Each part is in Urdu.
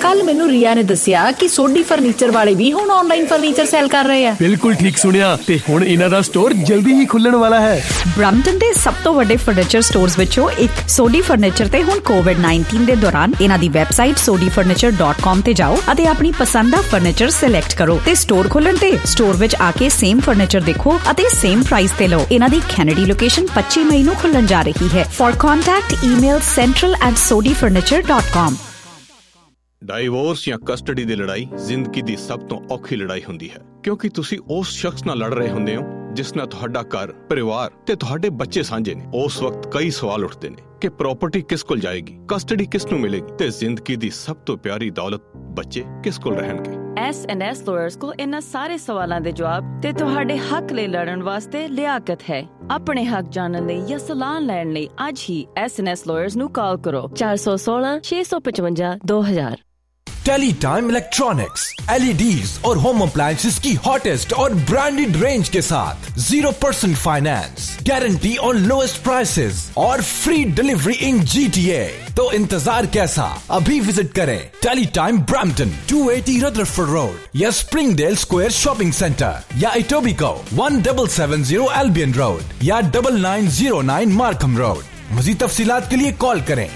ਕੱਲ ਮੈਨੂੰ ਰੀਆ ਨੇ ਦੱਸਿਆ ਕਿ ਸੋਢੀ ਫਰਨੀਚਰ ਵਾਲੇ ਵੀ ਹੁਣ ਆਨਲਾਈਨ ਫਰਨੀਚਰ ਸੇਲ ਕਰ ਰਹੇ ਆ। ਬਿਲਕੁਲ ਠੀਕ ਸੁਣਿਆ, ਤੇ ਹੁਣ ਇਹਨਾਂ ਦਾ ਸਟੋਰ ਜਲਦੀ ਹੀ ਖੁੱਲਣ ਵਾਲਾ ਹੈ। ਬ੍ਰੈਂਪਟਨ ਦੇ ਸਭ ਤੋਂ ਵੱਡੇ ਫਰਨੀਚਰ ਸਟੋਰਸ ਵਿੱਚੋਂ ਇੱਕ ਸੋਢੀ ਫਰਨੀਚਰ ਤੇ ਹੁਣ COVID-19 ਦੇ ਦੌਰਾਨ ਇਹਨਾਂ ਦੀ ਵੈਬਸਾਈਟ sodifurniture.com ਤੇ ਜਾਓ ਅਤੇ ਆਪਣੀ ਪਸੰਦ ਦਾ ਫਰਨੀਚਰ ਸਿਲੈਕਟ ਕਰੋ ਤੇ ਸਟੋਰ ਖੋਲਣ ਤੇ ਸਟੋਰ ਵਿੱਚ ਆ ਕੇ ਸੇਮ ਫਰਨੀਚਰ ਦੇਖੋ ਅਤੇ ਸੇਮ ਪ੍ਰਾਈਸ ਤੇ ਲਓ। ਇਹਨਾਂ ਦੀ ਕੈਨੇਡੀ ਲੋਕੇਸ਼ਨ 25 ਮਈ ਨੂੰ ਖੁੱਲਣ ਜਾ ਰਹੀ ਹੈ। For contact email central@sodifurniture.com। Divorce ਜਾਂ ਕਸਟਡੀ ਦੀ ਲੜਾਈ ਜ਼ਿੰਦਗੀ ਦੀ ਸਭ ਤੋਂ ਔਖੀ ਲੜਾਈ ਹੁੰਦੀ ਹੈ, ਕਿਉਂਕਿ ਤੁਸੀਂ ਉਸ ਸ਼ਖਸ ਨਾਲ ਲੜ ਰਹੇ ਹੁੰਦੇ ਹੋ ਜਿਸ ਨਾਲ ਤੁਹਾਡਾ ਘਰ, ਪਰਿਵਾਰ ਤੇ ਤੁਹਾਡੇ ਬੱਚੇ ਸਾਂਝੇ ਨੇ। ਉਸ ਵਕਤ ਕਈ ਸਵਾਲ ਉੱਠਦੇ ਨੇ ਕਿ ਪ੍ਰਾਪਰਟੀ ਕਿਸ ਕੋਲ ਜਾਏਗੀ, ਕਸਟਡੀ ਕਿਸ ਨੂੰ ਮਿਲੇਗੀ ਤੇ ਜ਼ਿੰਦਗੀ ਦੀ ਸਭ ਤੋਂ ਪਿਆਰੀ ਦੌਲਤ ਬੱਚੇ ਕਿਸ ਕੋਲ ਰਹਿਣਗੇ। S&S ਲਾਇਰਸ ਕੋਲ ਇਹਨਾਂ ਸਾਰੇ ਸਵਾਲਾਂ ਦੇ ਜਵਾਬ ਤੇ ਤੁਹਾਡੇ ਹੱਕ ਲਈ ਲੜਨ ਵਾਸਤੇ ਲਿਆਕਤ ਹੈ। ਆਪਣੇ ਹੱਕ ਜਾਣਨ ਲਈ ਜਾਂ ਸਲਾਹ ਲੈਣ ਲਈ ਅੱਜ ਹੀ S&S ਲਾਇਰਸ ਨੂੰ ਕਾਲ ਕਰੋ 416 655 2000। टेलीटाइम इलेक्ट्रॉनिक्स LEDs और होम अप्लायंसेस की हॉटेस्ट और ब्रांडेड रेंज के साथ 0% finance, guarantee on lowest prices और फ्री डिलीवरी इन GTA। तो इंतजार कैसा, अभी विजिट करें टेलीटाइम ब्रैम्पटन 280 रदरफोर्ड रोड या स्प्रिंगडेल स्क्वायर शॉपिंग सेंटर या इटोबिको 1770 एल्बियन रोड या 9909 मार्कम रोड। मज़ीद तफसीलात के लिए कॉल करें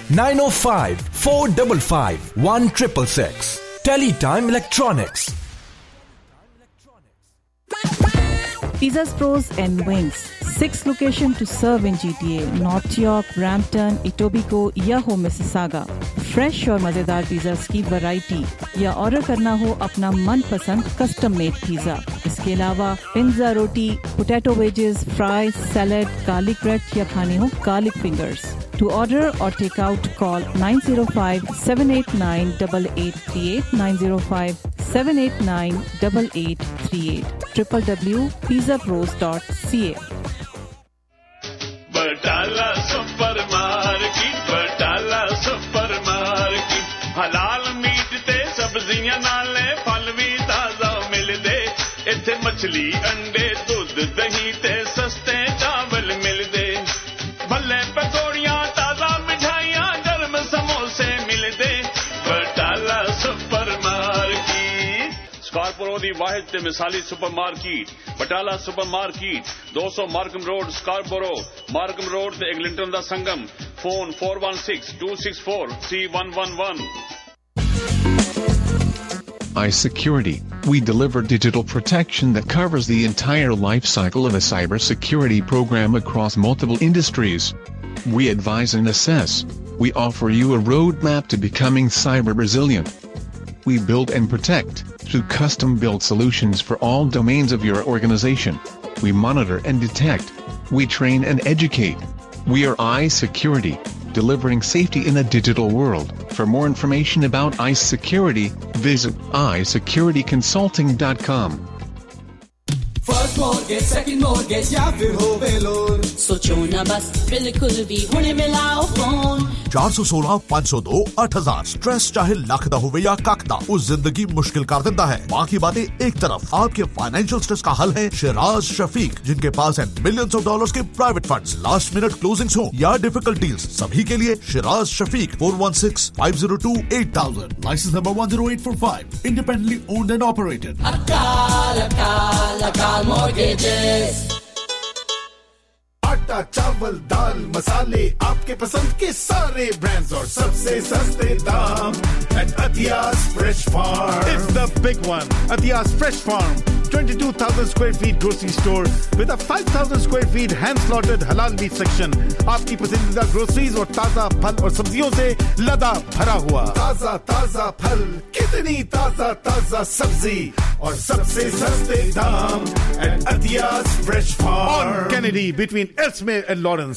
905-455-1666। Teletime electronics. Pizzas Pros and Wings, 6 locations to serve in GTA, North York, Brampton, Etobicoke या हो Mississauga। फ्रेश और मजेदार पिज़्ज़ास की वैरायटी या ऑर्डर करना हो अपना मनपसंद कस्टम मेड पिज़्ज़ा। इसके अलावा पिज़्ज़ा, रोटी, potato wedges, fries, salad, garlic bread या खाने हो garlic fingers. To order or take out, call 905-789-8838, 905-789-8838, www.pizzapros.ca। Batala super market, हलाल मीट ते सब्जियां नाले फल भी ताजा मिलदे। इत्थे मछली, अंडे, दूध, दही ते सस्ते चावल मिलदे। भले पकौड़ियां, ताजा मिठाइयां, गर्म समोसे मिलदे। बटाला सुपर मार्केट स्कारपोरो दी वाहिद ते मिसाली super market. Batala super market 200 Markham road, Scarborough. Markham road ते एग्लिंटन दा संगम। Phone 416-264-3111। iSecurity. We deliver digital protection that covers the entire life cycle of a cybersecurity program across multiple industries. We advise and assess. We offer you a roadmap to becoming cyber resilient. We build and protect through custom-built solutions for all domains of your organization. We monitor and detect. We train and educate. We are iSecurity, delivering safety in a digital world. For more information about iSecurity, visit isecurityconsulting.com. First mortgage, second mortgage या फिर हो वेलोर, सोचो ना बस, बिल्कुल भी होने मिलाओ फोन। 416-502-8000। स्ट्रेस चाहे लख दा होवे या कख दा, उस जिंदगी मुश्किल कर देता है। बाकी बातें एक तरफ, आपके फाइनेंशियल स्ट्रेस का हल है शिराज शफीक, जिनके पास है मिलियंस ऑफ डॉलर्स के private funds, last minute closings हो या डिफिकल्ट डील्स, सभी के लिए Shiraz Shafiq. 416-502-8000। Licence number 10845। Independently owned and operated. Akal mortgages। आटा, चावल, दाल, मसाले, आपके पसंद के सारे ब्रांड्स और सबसे सस्ते दाम at Athias Fresh Farm. It's the big one. Athias Fresh Farm, 22,000 square feet grocery store with a 5,000 square feet hand-slaughtered halal meat section. आपकी पसंदीदा ग्रोसरीज और ताजा फल और सब्जियों से लदा भरा हुआ। ताजा ताजा फल, कितनी ताजा ताजा सब्जी और सबसे सस्ते दाम at Athias Fresh Farm. On Kennedy between Elsmere and Lawrence,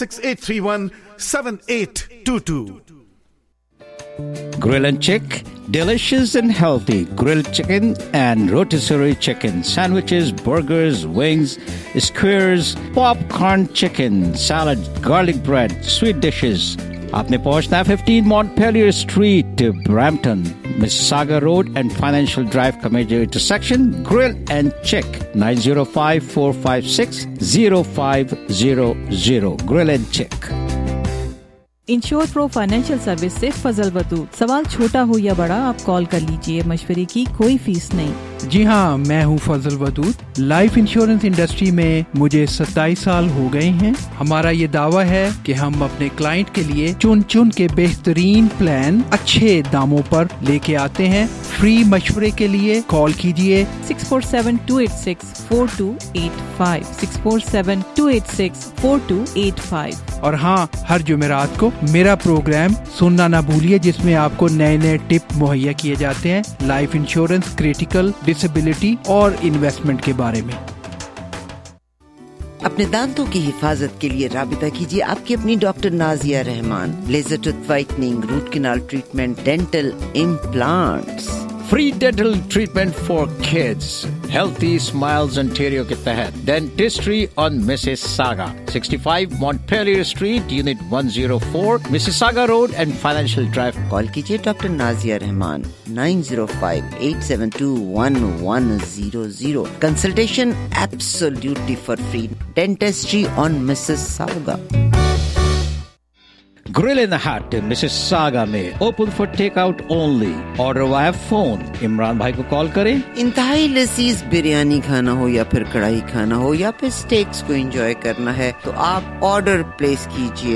416-831-7822. Grill and Chick, delicious and healthy grilled chicken and rotisserie chicken, sandwiches, burgers, wings, skewers, popcorn chicken, salad, garlic bread, sweet dishes. आपने पहुंचना 15 Montpelier Street, Brampton, Mississauga Road and Financial Drive का major intersection. Grill and Chick, 905-456-0500. Grill and Chick. Insure pro financial service से फजल वदूद। सवाल छोटा हो या बड़ा, आप कॉल कर लीजिए, मशवरे की कोई फीस नहीं। जी हाँ, मैं हूँ Fazal Wadood. Life insurance industry में मुझे 27 साल हो गए हैं। हमारा ये दावा है कि हम अपने क्लाइंट के लिए चुन चुन के बेहतरीन प्लान अच्छे दामों पर लेके आते हैं। फ्री मशवरे के लिए कॉल कीजिए 647-286-4285 647-286-4285। और हाँ, हर जुमेरात को मेरा प्रोग्राम सुनना ना भूलिए, जिसमें आपको नए नए टिप मुहैया किए जाते हैं लाइफ इंश्योरेंस, क्रिटिकल, डिसेबिलिटी और इन्वेस्टमेंट के बारे में। अपने दांतों की हिफाजत के लिए राबिता कीजिए आपकी अपनी doctor Nazia Rehman. Laser tooth whitening, root canal treatment, dental implants, Free dental treatment for kids. Healthy Smiles Ontario के तहत Dentistry on Mississauga, 65 Montpelier Street, Unit 104, Mississauga Road and Financial Drive. Call कीजिए doctor Nazia Rehman 905-872-1100. Consultation absolutely for free. Dentistry on Mississauga. Grill in the Hut Mississauga में open for takeout only. Order via phone. Imran भाई को कॉल करें। इंतहाई लजीज बिरयानी खाना हो या फिर कढ़ाई खाना हो या फिर स्टेक्स को एंजॉय करना है तो आप ऑर्डर प्लेस कीजिए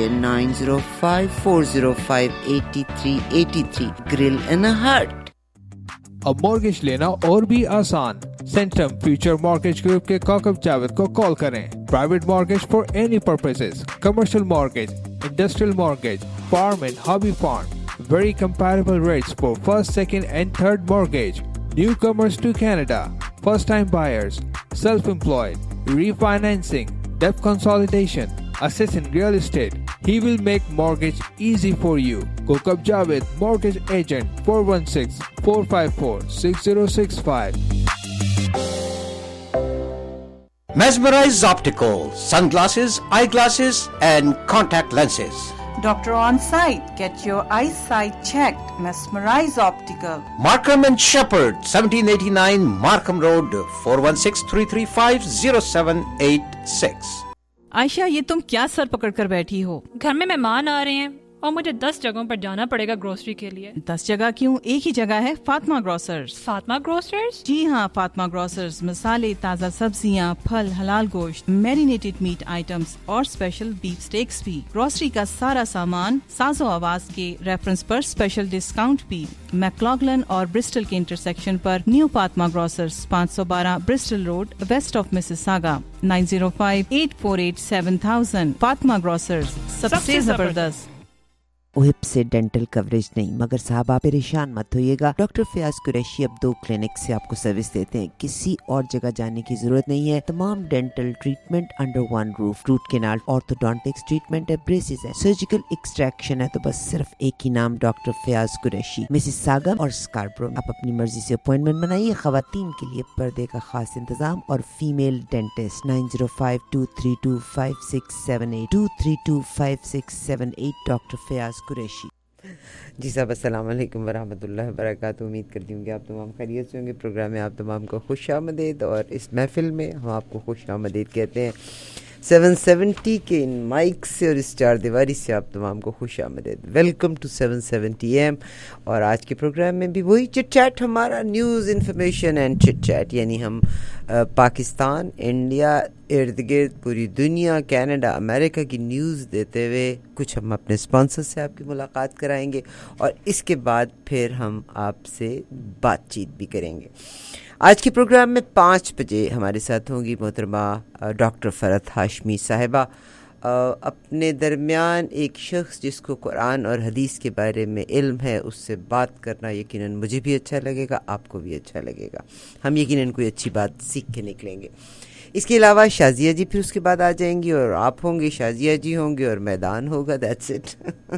905-405-8383. Grill in the Hut. अब मॉर्गेज लेना और भी आसान। सेंटम फ्यूचर मॉर्गेज ग्रुप के काकब जावेद को कॉल करें। Private mortgage for any purposes, commercial mortgage, industrial mortgage, farm and hobby farm. Very comparable rates for first, second and third mortgage. Newcomers to Canada, first time buyers, self-employed, refinancing, debt consolidation, assess in real estate. He will make mortgage easy for you. Kokab Javed, mortgage agent, 416-454-6065. Mesmerize Optical, sunglasses, eyeglasses and contact lenses. Doctor on site. Get your eyesight checked. Mesmerize Optical. Markham and Shepherd, 1789 Markham Road, 416-335-0786. Ayesha, ये तुम क्या सर पकड़ कर बैठी हो? घर में मेहमान आ रहे हैं और मुझे 10 जगहों पर जाना पड़ेगा ग्रोसरी के लिए। 10 जगह क्यों? एक ही जगह है, फातिमा ग्रोसर्स। फातिमा ग्रोसर्स? जी हाँ, फातिमा ग्रोसर्स मसाले, ताज़ा सब्जियाँ, फल, हलाल गोश्त, मैरिनेटेड मीट आइटम्स और स्पेशल बीफ स्टेक्स भी। ग्रोसरी का सारा सामान साजो आवाज के रेफरेंस पर स्पेशल डिस्काउंट भी। मैक्लॉगलन और ब्रिस्टल के इंटरसेक्शन पर new Fatima grocers, 512 Bristol road, west of Mississauga, 905-848-7000। Fatima grocers, सबसे जबरदस्त। ओहिप से डेंटल कवरेज नहीं, मगर साहब आप परेशान मत होइएगा। डॉक्टर फयाज कुरैशी अब 2 क्लिनिक से आपको सर्विस देते हैं, किसी और जगह जाने की जरूरत नहीं है। तमाम dental treatment under one roof, root canal, orthodontics treatment है, ब्रेसेस है, सर्जिकल एक्सट्रैक्शन है, तो बस सिर्फ एक ही नाम, डॉक्टर फयाज कुरैशी, मिसिसागा और स्कारब्रो। आप अपनी मर्जी से अपॉइंटमेंट बनाइए। खवातीन के लिए पर्दे का खास इंतजाम और female dentist 905-232-5678 232-5678 doctor Fayaz Qureshi. जी साहब, अस्सलाम वालेकुम वरहमतुल्लाहि वबरकातुहू। उम्मीद करती हूँ कि आप तमाम खैरियत से होंगे। प्रोग्राम में आप तमाम को खुशामदीद, और इस महफिल में हम आपको खुशामदीद कहते हैं। 770 के इन माइक से और इस चार दीवारी से आप तमाम को खुशामदीद। Welcome to 770 AM। और आज के प्रोग्राम में भी वही चिट चैट हमारा, news, information and chit chat, यानी हम पाकिस्तान, इंडिया, इर्द गिर्द पूरी दुनिया, कनाडा, अमेरिका की न्यूज़ देते हुए कुछ हम अपने स्पॉन्सर से आपकी मुलाकात कराएंगे और इसके बाद फिर हम आपसे बातचीत भी करेंगे। आज के प्रोग्राम में 5 बजे हमारे साथ होंगी मोहतरमा डॉक्टर फरहत हाशमी साहिबा। अपने दरमियान एक शख्स जिसको कुरान और हदीस के बारे में इल्म है, उससे बात करना यकीनन मुझे भी अच्छा लगेगा, आपको भी अच्छा लगेगा। हम यकीनन कोई अच्छी बात सीख के निकलेंगे। इसके अलावा शाजिया जी फिर उसके बाद आ जाएंगी और आप होंगे, शाजिया जी होंगे और मैदान होगा। That's it.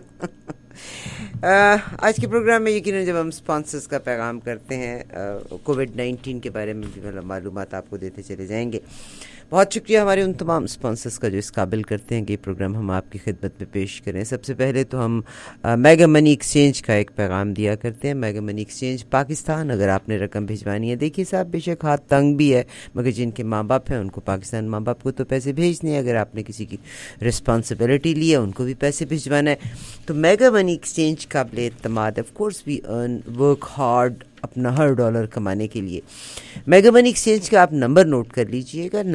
आज के प्रोग्राम में यकीनन जब हम स्पॉन्सर्स का पैगाम करते हैं, कोविड-19 के बारे में भी मालूमात आपको देते चले जाएंगे। بہت شکریہ ہمارے ان تمام اسپانسرس کا جو اس قابل کرتے ہیں کہ یہ پروگرام ہم آپ کی خدمت میں پیش کریں. سب سے پہلے تو ہم میگا منی ایکسچینج کا ایک پیغام دیا کرتے ہیں. میگا منی ایکسچینج پاکستان, اگر آپ نے رقم بھیجوانی ہے, دیکھیے صاحب بے شک ہاتھ تنگ بھی ہے, مگر جن کے ماں باپ ہیں ان کو پاکستان ماں باپ کو تو پیسے بھیجنے ہیں. اگر آپ نے کسی کی رسپانسبلٹی لی ہے ان کو بھی پیسے بھیجوانا ہے, تو میگا منی ایکسچینج قابل اعتماد. Of course we earn work hard اپنا ہر ڈالر کمانے کے لیے. میگا منی ایکسچینج کا آپ نمبر نوٹ کر لیجئے گا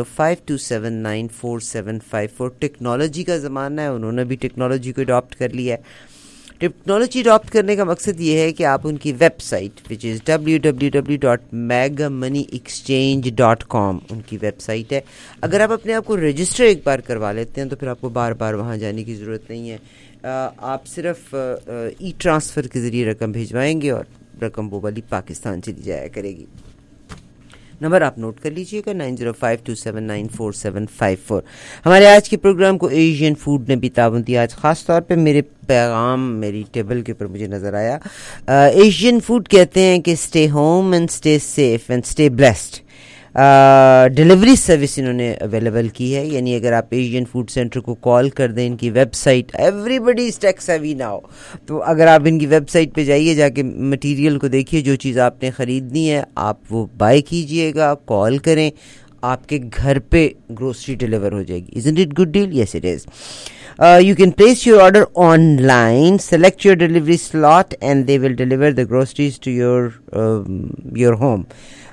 9052794754. ٹیکنالوجی کا زمانہ ہے, انہوں نے بھی ٹیکنالوجی کو اڈاپٹ کر لیا ہے. ٹیکنالوجی اڈاپٹ کرنے کا مقصد یہ ہے کہ آپ ان کی ویب سائٹ وچ از www.megamoneyexchange.com ان کی ویب سائٹ ہے. اگر آپ اپنے آپ کو رجسٹر ایک بار کروا لیتے ہیں تو پھر آپ کو بار بار وہاں جانے کی ضرورت نہیں ہے. آپ صرف ای ٹرانسفر کے ذریعے رقم بھیجوائیں گے اور رقم وہ والی پاکستان چلی جایا کرے گی. نمبر آپ نوٹ کر لیجئے گا 9052794754. ہمارے آج کے پروگرام کو ایشین فوڈ نے بھی تعاون دیا. آج خاص طور پہ میرے پیغام میری ٹیبل کے اوپر مجھے نظر آیا. ایشین فوڈ کہتے ہیں کہ stay home and stay safe and stay blessed. Delivery service انہوں نے اویلیبل کی ہے, یعنی اگر آپ ایشین فوڈ سینٹر کو کال کر دیں, ان کی website everybody is tech savvy now, تو اگر آپ ان کی ویب سائٹ پہ جائیے, جا کے مٹیریل کو دیکھیے, جو چیز آپ نے خریدنی ہے آپ وہ بائی کیجئے گا, کال کریں, آپ کے گھر پہ گروسری ڈیلیور ہو جائے گی. Isn't it good deal? Yes it is. You can place your order online, select your delivery slot and they will deliver the groceries to your home.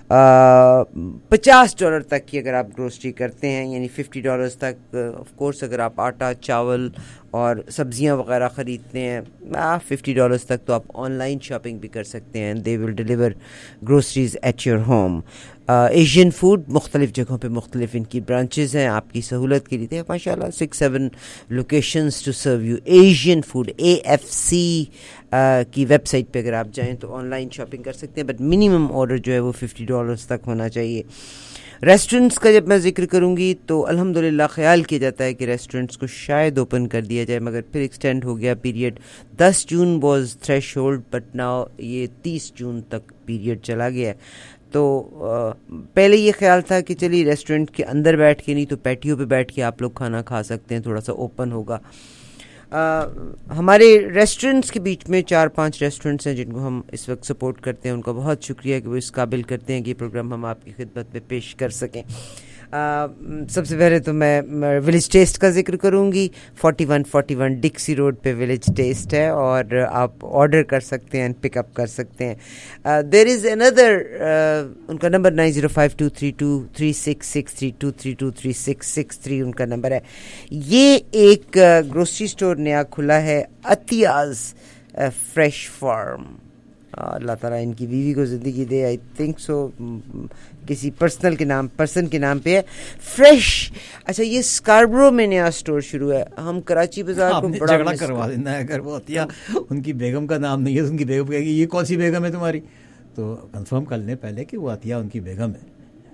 $50 تک کی اگر آپ گروسری کرتے ہیں, یعنی $50 تک. آف کورس اگر آپ آٹا, چاول اور سبزیاں وغیرہ خریدتے ہیں, $50 تک تو آپ آن لائن شاپنگ بھی کر سکتے ہیں. They will deliver groceries at your home. Asian food مختلف جگہوں پہ مختلف ان کی برانچز ہیں, آپ کی سہولت کے لیے ماشاء اللہ 6-7 locations to serve you. Asian food AFC کی ویب سائٹ پہ اگر آپ جائیں تو آن لائن شاپنگ کر سکتے ہیں, بٹ منیمم آرڈر جو ہے وہ $50 تک ہونا چاہیے. ریسٹورنٹس کا جب میں ذکر کروں گی تو الحمدللہ خیال کیا جاتا ہے کہ ریسٹورنٹس کو شاید اوپن کر دیا جائے, مگر پھر ایکسٹینڈ ہو گیا period. 10 June was threshold, but now یہ 30 جون تک پیریڈ چلا گیا ہے. تو پہلے یہ خیال تھا کہ چلیے ریسٹورنٹ کے اندر بیٹھ کے نہیں تو پیٹیو پہ بیٹھ کے آپ لوگ کھانا کھا سکتے ہیں, تھوڑا سا اوپن ہوگا. ہمارے ریسٹورنٹس کے بیچ میں 4-5 ریسٹورنٹس ہیں جن کو ہم اس وقت سپورٹ کرتے ہیں, ان کا بہت شکریہ کہ وہ اس قابل کرتے ہیں کہ یہ پروگرام ہم آپ کی خدمت میں پیش کر سکیں. سب سے پہلے تو میں ولیج ٹیسٹ کا ذکر کروں گی. 4141 ڈکسی روڈ پہ ولیج ٹیسٹ ہے, اور آپ آرڈر کر سکتے ہیں, پک اپ کر سکتے ہیں. دیر از اندر, ان کا نمبر 9052323663 2323663 ان کا نمبر ہے. یہ ایک گروسری سٹور نیا کھلا ہے, عطیاز فریش فارم. اللہ تعالیٰ ان کی بیوی کو زندگی دے. آئی تھنک سو کسی پرسن کے نام پہ ہے فریش. اچھا, یہ اسکاربرو میں نیا اسٹور شروع ہے. ہم کراچی بازار کو بڑا جھگڑا کروا دینا ہے. اگر وہ عطیہ ان کی بیگم کا نام نہیں ہے, ان کی بیگم کہے گی یہ کون سی بیگم ہے تمہاری, تو کنفرم کر لیں پہلے کہ وہ عطیہ ان کی بیگم ہے.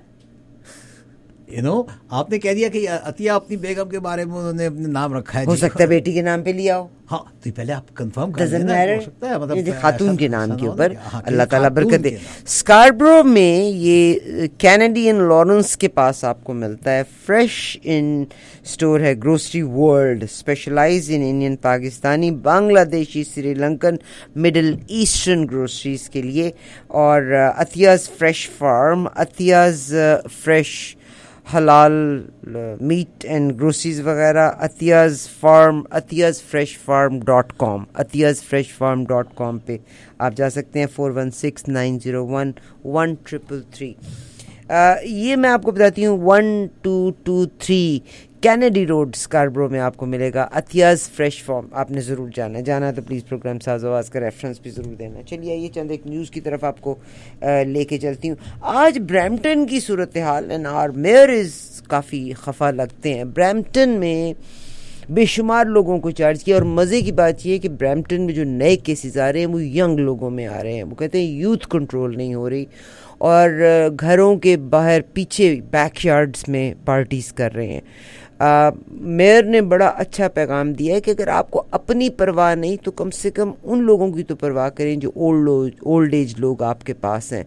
آپ نے کہہ دیا کہ عطیہ اپنی بیگم کے بارے میں انہوں نے اپنے نام رکھا ہے, ہو سکتا ہے بیٹی کے نام پہ لیا ہو. ہاں, تو پہلے آپ کنفرم کر لینا, ہو سکتا ہے مطلب خاتون کے نام کے اوپر. اللہ تعالیٰ برکت دے. اسکاربرو میں یہ کینیڈین لارنس کے پاس آپ کو ملتا ہے. فریش ان اسٹور ہے grocery world, specialize in Indian, Pakistani, Bangladeshi, Sri Lankan, Middle Eastern groceries کے لیے. اور Atiya's fresh farm, Atiya's fresh حلال میٹ اینڈ گروسریز وغیرہ, عطیاز freshfarm.com, عطیازfreshfarm.com پہ آپ جا سکتے ہیں. 4169011333. یہ میں آپ کو بتاتی ہوں 1223 کینیڈی روڈ اسکاربرو میں آپ کو ملے گا عطیاز فریش فارم. آپ نے ضرور جانا ہے تو پلیز پروگرام ساز آواز کا ریفرنس بھی ضرور دینا. چلیے آئیے چند ایک نیوز کی طرف آپ کو لے کے چلتی ہوں. آج برامپٹن کی صورتحال اینڈ آر میئر کافی خفا لگتے ہیں. برامپٹن میں بے شمار لوگوں کو چارج کیا, اور مزے کی بات یہ ہے کہ برامپٹن میں جو نئے کیسز آ رہے ہیں وہ ینگ لوگوں میں آ رہے ہیں. وہ کہتے ہیں یوتھ کنٹرول نہیں ہو رہی, اور گھروں کے باہر پیچھے بیک یارڈز میں پارٹیز کر رہے ہیں. میئر نے بڑا اچھا پیغام دیا ہے کہ اگر آپ کو اپنی پرواہ نہیں تو کم سے کم ان لوگوں کی تو پرواہ کریں جو اولڈ ایج لوگ آپ کے پاس ہیں.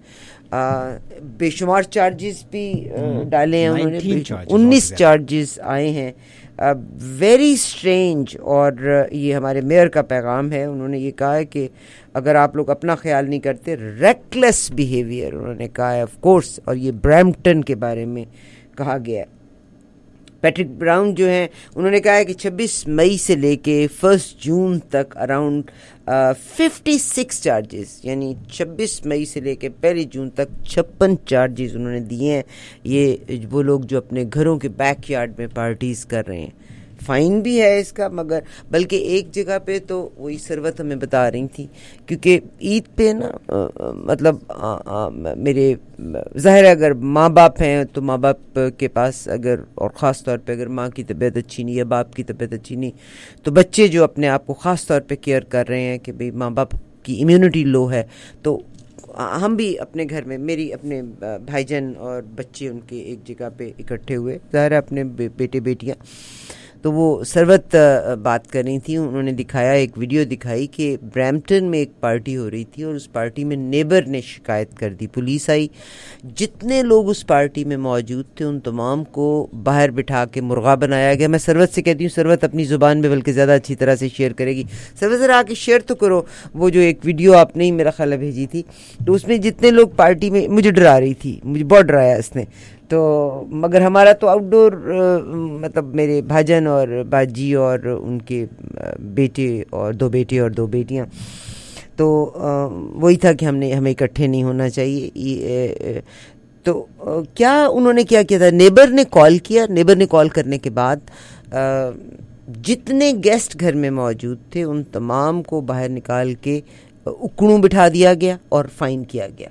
بے شمار چارجز بھی ڈالے ہیں انہوں نے, 19 چارجز آئے ہیں. Very strange. اور یہ ہمارے میئر کا پیغام ہے. انہوں نے یہ کہا ہے کہ اگر آپ لوگ اپنا خیال نہیں کرتے, ریکلیس بیہیویئر انہوں نے کہا ہے آف کورس. اور یہ برامپٹن کے بارے میں کہا گیا ہے. پیٹرک براؤن جو ہیں انہوں نے کہا ہے کہ 26 مئی سے لے کے 1 جون تک اراؤنڈ 56 چارجز, یعنی 26 مئی سے لے کے 1 جون تک 56 چارجز انہوں نے دیے ہیں. یہ وہ لوگ جو اپنے گھروں کے بیک یارڈ میں پارٹیز کر رہے ہیں. فائن بھی ہے اس کا, مگر بلکہ ایک جگہ پہ تو وہی سروت ہمیں بتا رہی تھی, کیونکہ عید پہ نا مطلب میرے ظاہر ہے اگر ماں باپ ہیں تو ماں باپ کے پاس اگر, اور خاص طور پہ اگر ماں کی طبیعت اچھی نہیں یا باپ کی طبیعت اچھی نہیں, تو بچے جو اپنے آپ کو خاص طور پہ کیئر کر رہے ہیں کہ بھئی ماں باپ کی امیونٹی لو ہے, تو ہم بھی اپنے گھر میں, میری اپنے بھائی جان اور بچے ان کے ایک جگہ پہ اکٹھے ہوئے, ظاہر ہے اپنے بیٹے بیٹیاں. تو وہ سروت بات کر رہی تھیں. انہوں نے دکھایا, ایک ویڈیو دکھائی کہ برامپٹن میں ایک پارٹی ہو رہی تھی اور اس پارٹی میں نیبر نے شکایت کر دی. پولیس آئی, جتنے لوگ اس پارٹی میں موجود تھے ان تمام کو باہر بٹھا کے مرغا بنایا گیا. میں سروت سے کہتی ہوں, سروت اپنی زبان میں بلکہ زیادہ اچھی طرح سے شیئر کرے گی. سروت ذرا آ کے شیئر تو کرو وہ جو ایک ویڈیو آپ نے ہی میرا خیال بھیجی تھی, تو اس میں جتنے لوگ پارٹی میں, مجھے ڈرا رہی تھی, مجھے بہت ڈرایا اس نے. تو مگر ہمارا تو آؤٹ ڈور, مطلب میرے بھاجن اور باجی اور ان کے بیٹے اور 2 بیٹے اور 2 بیٹیاں, تو وہی تھا کہ ہمیں اکٹھے نہیں ہونا چاہیے. تو کیا انہوں نے کیا کیا تھا, نیبر نے کال کیا. نیبر نے کال کرنے کے بعد جتنے گیسٹ گھر میں موجود تھے ان تمام کو باہر نکال کے اکڑوں بٹھا دیا گیا اور فائن کیا گیا.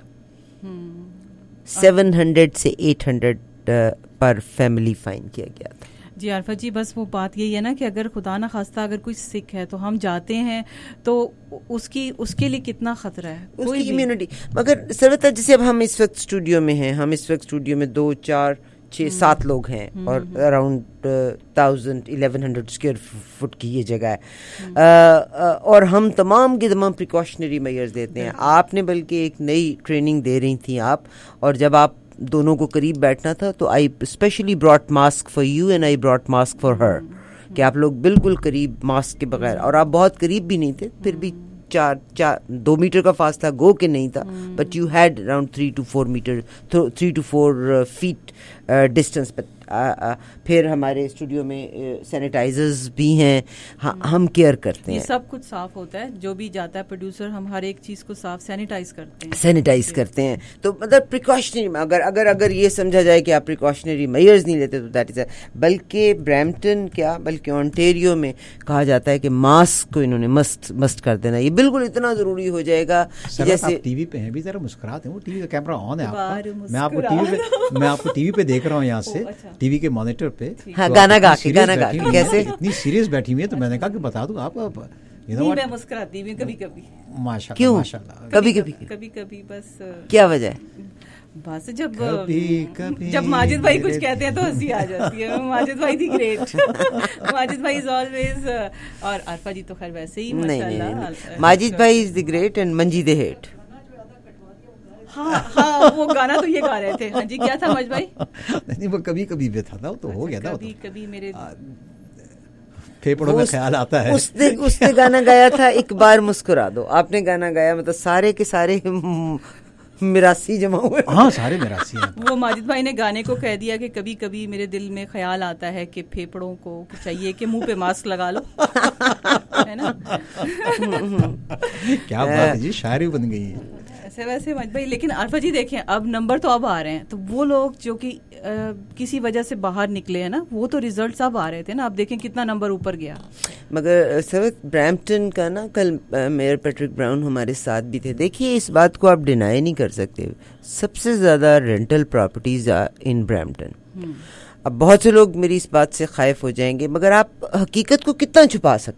700 سے 800 پر فیملی فائن کیا گیا تھا. جی عارفہ جی, بس وہ بات یہی ہے نا کہ اگر خدا نہ خواستہ اگر کوئی سکھ ہے تو ہم جاتے ہیں تو اس کے لیے کتنا خطرہ ہے, اس کی امیونٹی. مگر سروتا جیسے اب ہم اس وقت اسٹوڈیو میں ہیں, ہم اس وقت اسٹوڈیو میں 2 4 6 7 لوگ ہیں اور اراؤنڈ 1100 اسکوائر فٹ کی یہ جگہ ہے, اور ہم تمام کے تمام پریکاشنری میئرز دیتے ہیں. آپ نے بلکہ ایک نئی ٹریننگ دے رہی تھیں آپ, اور جب آپ دونوں کو قریب بیٹھنا تھا تو I specially brought mask for you and I brought mask for her, کہ آپ لوگ بالکل قریب ماسک کے بغیر, اور آپ بہت قریب بھی نہیں تھے, پھر بھی 2 میٹر کا فاصلہ گو کہ نہیں تھا, but you had around 3 to 4 metre 3 to 4 feet distance. پھر ہمارے اسٹوڈیو میں سینیٹائزرز بھی ہیں, ہم کیئر کرتے ہیں. سب کچھ صاف ہوتا ہے, جو بھی جاتا ہے پروڈیوسر, ہم ہر ایک چیز کو صاف سینیٹائز کرتے ہیں. تو مطلب پریکاشنری, اگر یہ سمجھا جائے کہ آپ پریکاشنری میئرز نہیں لیتے تو دیٹ از, بلکہ برامپٹن کیا بلکہ آنٹیریو میں کہا جاتا ہے کہ ماسک کو انہوں نے مسٹ کر دینا. یہ بالکل اتنا ضروری ہو جائے گا. جیسے ٹی وی پہ ہیں بھی ذرا مسکراتے ہیں, وہ ٹی وی کا کیمرہ آن ہے آپ کا, میں آپ کو ٹی وی پہ دیکھ رہا ہوں یہاں سے, ٹی وی کے مانیٹر پہ گانا گا کے کیسے اتنی سیریس بیٹھی ہوئی ہے, تو میں نے کہا کہ بتا دوں آپ, میں مسکراتی ہوں کبھی کبھی. ماشاءاللہ کبھی بس کیا وجہ ہے؟ بس جب ماجد بھائی کچھ کہتے ہیں تو ہنسی آ جاتی ہے. ماجد بھائی دی گریٹ, ماجد بھائی از آلویز, اور عارفہ جی تو خیر ویسے ہی ماشاءاللہ. ماجد بھائی is the great and Manji the heat. ہاں وہ گانا تو یہ گا رہے تھے. ہاں جی کیا تھا ماجد بھائی؟ نہیں وہ کبھی کبھی بھی تھا, تو ہو گیا تھا. کبھی میرے پھیپڑوں میں خیال آتا ہے. اس نے گانا گایا تھا ایک بار مسکرا دو. آپ نے گانا گایا, مطلب سارے کے سارے میراثی جمع ہوئے. ہاں سارے میراثی ہیں. وہ ماجد بھائی نے گانے کو کہہ دیا کہ کبھی کبھی میرے دل میں خیال آتا ہے کہ پھیپڑوں کو چاہیے کہ منہ پہ ماسک لگا لو, ہے نا. کیا بات ہے جی, شاعری بن گئی ہے. ویسے ماجد بھائی, لیکن عارفہ جی دیکھیں اب نمبر تو اب آ رہے ہیں, تو وہ لوگ جو کہ کسی وجہ سے باہر نکلے ہیں نا, وہ تو ریزلٹس اب آ رہے تھے نا. اب دیکھیں کتنا نمبر اوپر گیا. مگر سر برامپٹن کا نا, کل میئر پیٹرک براؤن ہمارے ساتھ بھی تھے. دیکھیے اس بات کو آپ ڈینائی نہیں کر سکتے, سب سے زیادہ رینٹل پراپرٹیز ان برامپٹن. اب بہت سے لوگ میری اس بات سے خائف ہو جائیں گے, مگر آپ حقیقت کو کتنا چھپا سکتے ہیں.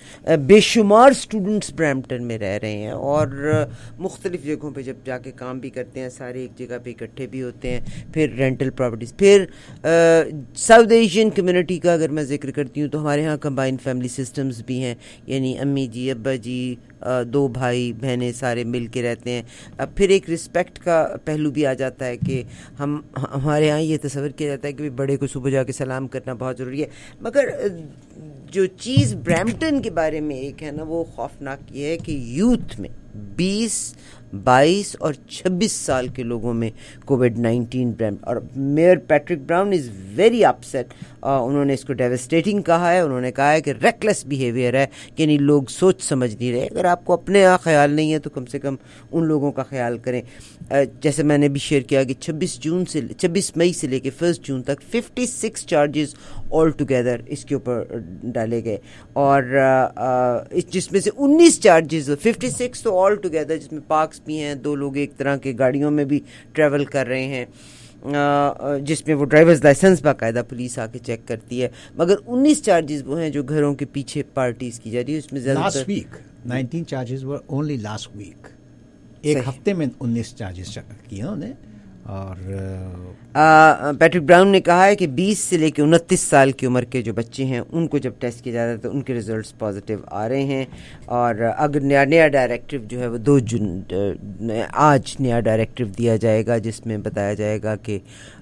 بے شمار اسٹوڈنٹس برامپٹن میں رہ رہے ہیں اور مختلف جگہوں پہ جب جا کے کام بھی کرتے ہیں, سارے ایک جگہ پہ اکٹھے بھی ہوتے ہیں. پھر رینٹل پراپرٹیز, پھر ساؤتھ ایشین کمیونٹی کا اگر میں ذکر کرتی ہوں تو ہمارے ہاں کمبائنڈ فیملی سسٹمز بھی ہیں, یعنی امی جی, ابا جی, 2 بھائی بہنیں سارے مل کے رہتے ہیں. پھر ایک رسپیکٹ کا پہلو بھی آ جاتا ہے کہ ہمارے ہاں یہ تصور کیا جاتا ہے کہ بڑے کو صبح جا کے سلام کرنا بہت ضروری ہے. مگر جو چیز برامپٹن کے بارے میں ایک ہے نا, وہ خوفناک یہ ہے کہ یوتھ میں 20, 22 اور 26 سال کے لوگوں میں کووڈ-19 اور mayor Patrick Brown is very upset. انہوں نے اس کو ڈیوسٹیٹنگ کہا ہے. انہوں نے کہا ہے کہ ریکلیس بیہیویئر ہے, یعنی لوگ سوچ سمجھ نہیں رہے. اگر آپ کو اپنے خیال نہیں ہے تو کم سے کم ان لوگوں کا خیال کریں. جیسے میں نے بھی شیئر کیا کہ 26 مئی سے لے کے 1 جون تک 56 چارجز آل ٹوگیدر اس کے اوپر ڈالے گئے, اور جس میں سے 19 چارجز 56 تو آل ٹوگیدر, جس میں پارکس بھی ہیں, 2 لوگ ایک طرح کے گاڑیوں میں بھی ٹریول کر رہے ہیں, جس میں وہ ڈرائیورز لائسنس باقاعدہ پولیس آ کے چیک کرتی ہے. مگر 19 چارجز وہ ہیں جو گھروں کے پیچھے پارٹیز کی جا رہی ہے. اس میں last week 19 charges were only last week, ایک ہفتے میں 19 چارجز کیے انہوں نے. اور پیٹرک براؤن نے کہا ہے کہ 20 سے لے کے 29 سال کی عمر کے جو بچے ہیں ان کو جب ٹیسٹ کیا جاتا ہے تو ان کے ریزلٹس پازیٹیو آ رہے ہیں. اور اگر نیا ڈائریکٹیو جو ہے وہ 2 جون آج نیا ڈائریکٹیو دیا جائے گا, جس میں بتایا جائے گا کہ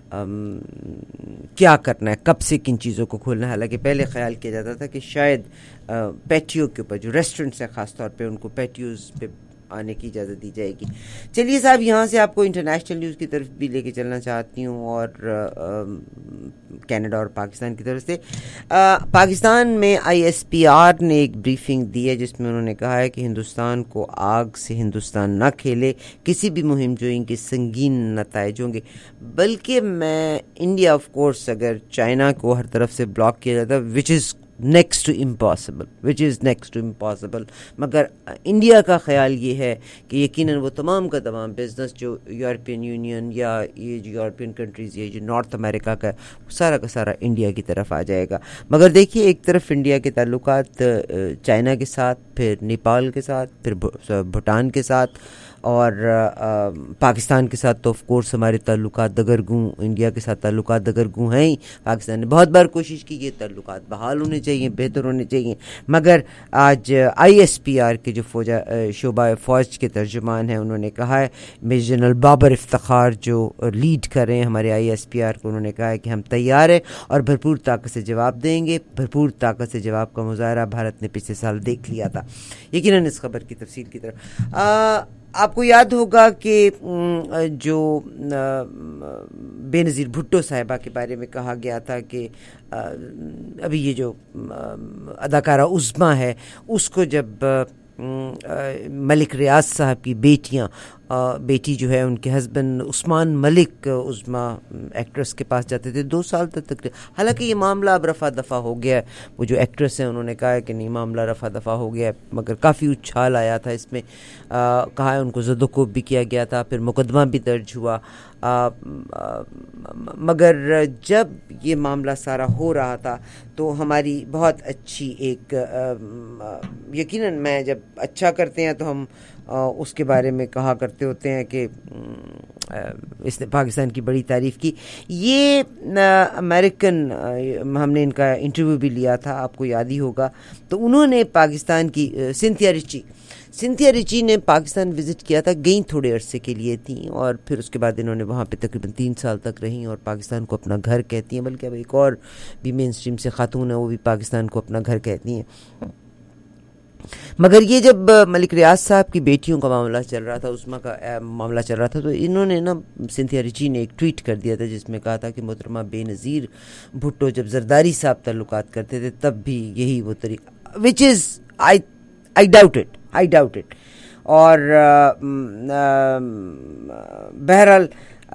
کیا کرنا ہے, کب سے کن چیزوں کو کھولنا ہے. حالانکہ پہلے خیال کیا جاتا تھا کہ شاید پیٹیو کے اوپر, جو ریسٹورنٹس ہیں خاص طور پہ, ان کو پیٹیوز پہ آنے کی اجازت دی جائے گی. چلیے صاحب, یہاں سے آپ کو انٹرنیشنل نیوز کی طرف بھی لے کے چلنا چاہتی ہوں, اور کینیڈا اور پاکستان کی طرف سے. پاکستان میں ISPR نے ایک بریفنگ دی ہے جس میں انہوں نے کہا ہے کہ ہندوستان کو آگ سے ہندوستان نہ کھیلے, کسی بھی مہم جوئی کے سنگین نتائج ہوں گے. بلکہ میں انڈیا آف کورس اگر چائنا کو ہر طرف سے بلاک کیا جاتا, which is next to impossible, مگر انڈیا کا خیال یہ ہے کہ یقیناً وہ تمام کا تمام بزنس جو یورپین یونین یا یہ جو یورپین کنٹریز, یہ جو نارتھ امریکہ کا سارا کا سارا انڈیا کی طرف آ جائے گا. مگر دیکھیے, ایک طرف انڈیا کے تعلقات چائنا کے ساتھ, پھر نیپال کے ساتھ, پھر بھوٹان کے ساتھ, اور پاکستان کے ساتھ تو آف کورس ہمارے تعلقات دگرگوں, انڈیا کے ساتھ تعلقات دگرگوں ہیں ہی. پاکستان نے بہت بار کوشش کی کہ تعلقات بحال ہونے چاہیے, بہتر ہونے چاہیے, مگر آج ISPR کے جو شعبہ فوج کے ترجمان ہیں, انہوں نے کہا ہے, میجر جنرل بابر افتخار جو لیڈ کر رہے ہیں ہمارے ISPR کو, انہوں نے کہا ہے کہ ہم تیار ہیں اور بھرپور طاقت سے جواب دیں گے. بھرپور طاقت سے جواب کا مظاہرہ بھارت نے پچھلے سال دیکھ لیا تھا. یقیناً اس خبر کی تفصیل کی طرف آپ کو یاد ہوگا کہ جو بے نظیر بھٹو صاحبہ کے بارے میں کہا گیا تھا کہ ابھی یہ جو اداکارہ عظمیٰ ہے, اس کو جب ملک ریاض صاحب کی بیٹی جو ہے, ان کے ہسبینڈ عثمان ملک عظمیٰ ایکٹریس کے پاس جاتے تھے 2 سال تک. حالانکہ یہ معاملہ اب رفع دفع ہو گیا ہے. وہ جو ایکٹریس ہیں انہوں نے کہا ہے کہ نہیں, معاملہ رفع دفع ہو گیا ہے, مگر کافی اچھال آیا تھا اس میں. کہا ہے ان کو زد و کوب بھی کیا گیا تھا, پھر مقدمہ بھی درج ہوا. مگر جب یہ معاملہ سارا ہو رہا تھا تو ہماری بہت اچھی ایک یقیناً میں جب اچھا کرتے ہیں تو ہم اس کے بارے میں کہا کرتے ہوتے ہیں کہ اس نے پاکستان کی بڑی تعریف کی. یہ امریکن, ہم نے ان کا انٹرویو بھی لیا تھا, آپ کو یاد ہی ہوگا. تو انہوں نے پاکستان کی سنتھیا ریچی نے پاکستان وزٹ کیا تھا, گئیں تھوڑے عرصے کے لیے تھیں, اور پھر اس کے بعد انہوں نے وہاں پہ تقریباً 3 سال تک رہیں اور پاکستان کو اپنا گھر کہتی ہیں. بلکہ اب ایک اور بھی مین اسٹریم سے خاتون ہے, وہ بھی پاکستان کو اپنا گھر کہتی ہیں. مگر یہ جب ملک ریاض صاحب کی بیٹیوں کا معاملہ چل رہا تھا, عظمیٰ کا معاملہ چل رہا تھا, تو انہوں نے سنتھیا ریچی نے ایک ٹویٹ کر دیا تھا جس میں کہا تھا کہ محترمہ بے نظیر بھٹو جب زرداری صاحب تعلقات کرتے تھے تب بھی یہی وہ طریقہ, وچ از I doubt it. اور بہرحال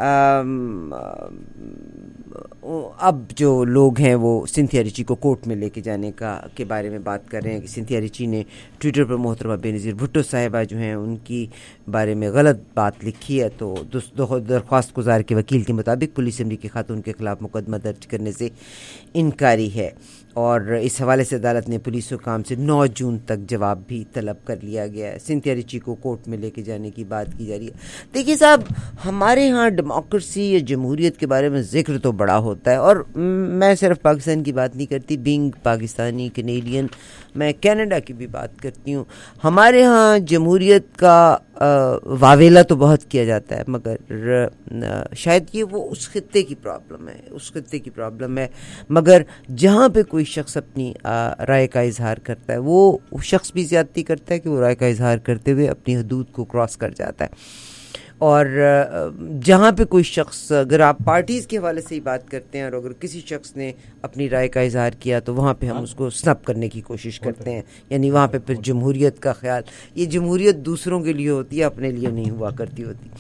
اب جو لوگ ہیں وہ سنتھیا ریچی کو کورٹ میں لے کے جانے کے بارے میں بات کر رہے ہیں کہ سنتھیا ریچی نے ٹویٹر پر محترمہ بے نظیر بھٹو صاحبہ جو ہیں ان کی بارے میں غلط بات لکھی ہے, تو درخواست گزار کے وکیل کے مطابق پولیس امریکی خاتون کے خلاف مقدمہ درج کرنے سے انکاری ہے. اور اس حوالے سے عدالت نے پولیس حکام سے 9 جون تک جواب بھی طلب کر لیا گیا ہے. سنتھیا ریچی کو کورٹ میں لے کے جانے کی بات کی جا رہی ہے. دیکھیے صاحب, ہمارے ہاں ڈیموکریسی یا جمہوریت کے بارے میں ذکر تو بڑا ہوتا ہے, اور میں صرف پاکستان کی بات نہیں کرتی, بینگ پاکستانی کینیڈین, میں کینیڈا کی بھی بات کرتی ہوں. ہمارے ہاں جمہوریت کا واویلا تو بہت کیا جاتا ہے, مگر شاید یہ وہ اس خطے کی پرابلم ہے, مگر جہاں پہ کوئی شخص اپنی رائے کا اظہار کرتا ہے, وہ شخص بھی زیادتی کرتا ہے کہ وہ رائے کا اظہار کرتے ہوئے اپنی حدود کو کراس کر جاتا ہے. اور جہاں پہ کوئی شخص, اگر آپ پارٹیز کے حوالے سے ہی بات کرتے ہیں, اور اگر کسی شخص نے اپنی رائے کا اظہار کیا تو وہاں پہ ہم اس کو سنپ کرنے کی کوشش کرتے ہیں, یعنی وہاں پہ پھر جمہوریت کا خیال, یہ جمہوریت دوسروں کے لیے ہوتی ہے, اپنے لیے نہیں ہوا کرتی ہوتی.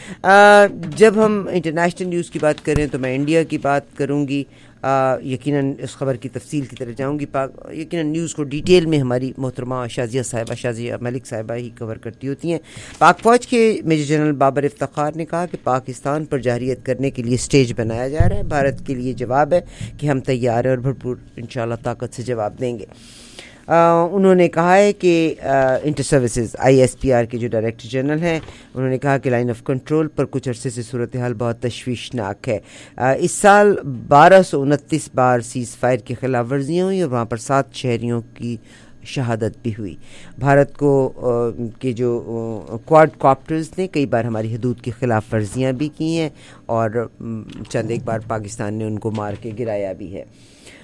جب ہم انٹرنیشنل نیوز کی بات کریں تو میں انڈیا کی بات کروں گی. یقیناً اس خبر کی تفصیل کی طرف جاؤں گی. یقیناً نیوز کو ڈیٹیل میں ہماری محترمہ شازیہ ملک صاحبہ ہی کور کرتی ہوتی ہیں. پاک فوج کے میجر جنرل بابر افتخار نے کہا کہ پاکستان پر جارحیت کرنے کے لیے سٹیج بنایا جا رہا ہے. بھارت کے لیے جواب ہے کہ ہم تیار ہیں اور بھرپور انشاءاللہ طاقت سے جواب دیں گے. انہوں نے کہا ہے کہ انٹر سروسز ISPR کے جو ڈائریکٹر جنرل ہیں, انہوں نے کہا کہ لائن آف کنٹرول پر کچھ عرصے سے صورتحال بہت تشویشناک ہے. اس سال 1229 بار سیز فائر کی خلاف ورزیاں ہوئی اور وہاں پر 7 شہریوں کی شہادت بھی ہوئی. بھارت کو کے جو کواد کاپٹرز نے کئی بار ہماری حدود کی خلاف ورزیاں بھی کی ہیں, اور چند ایک بار پاکستان نے ان کو مار کے گرایا بھی ہے.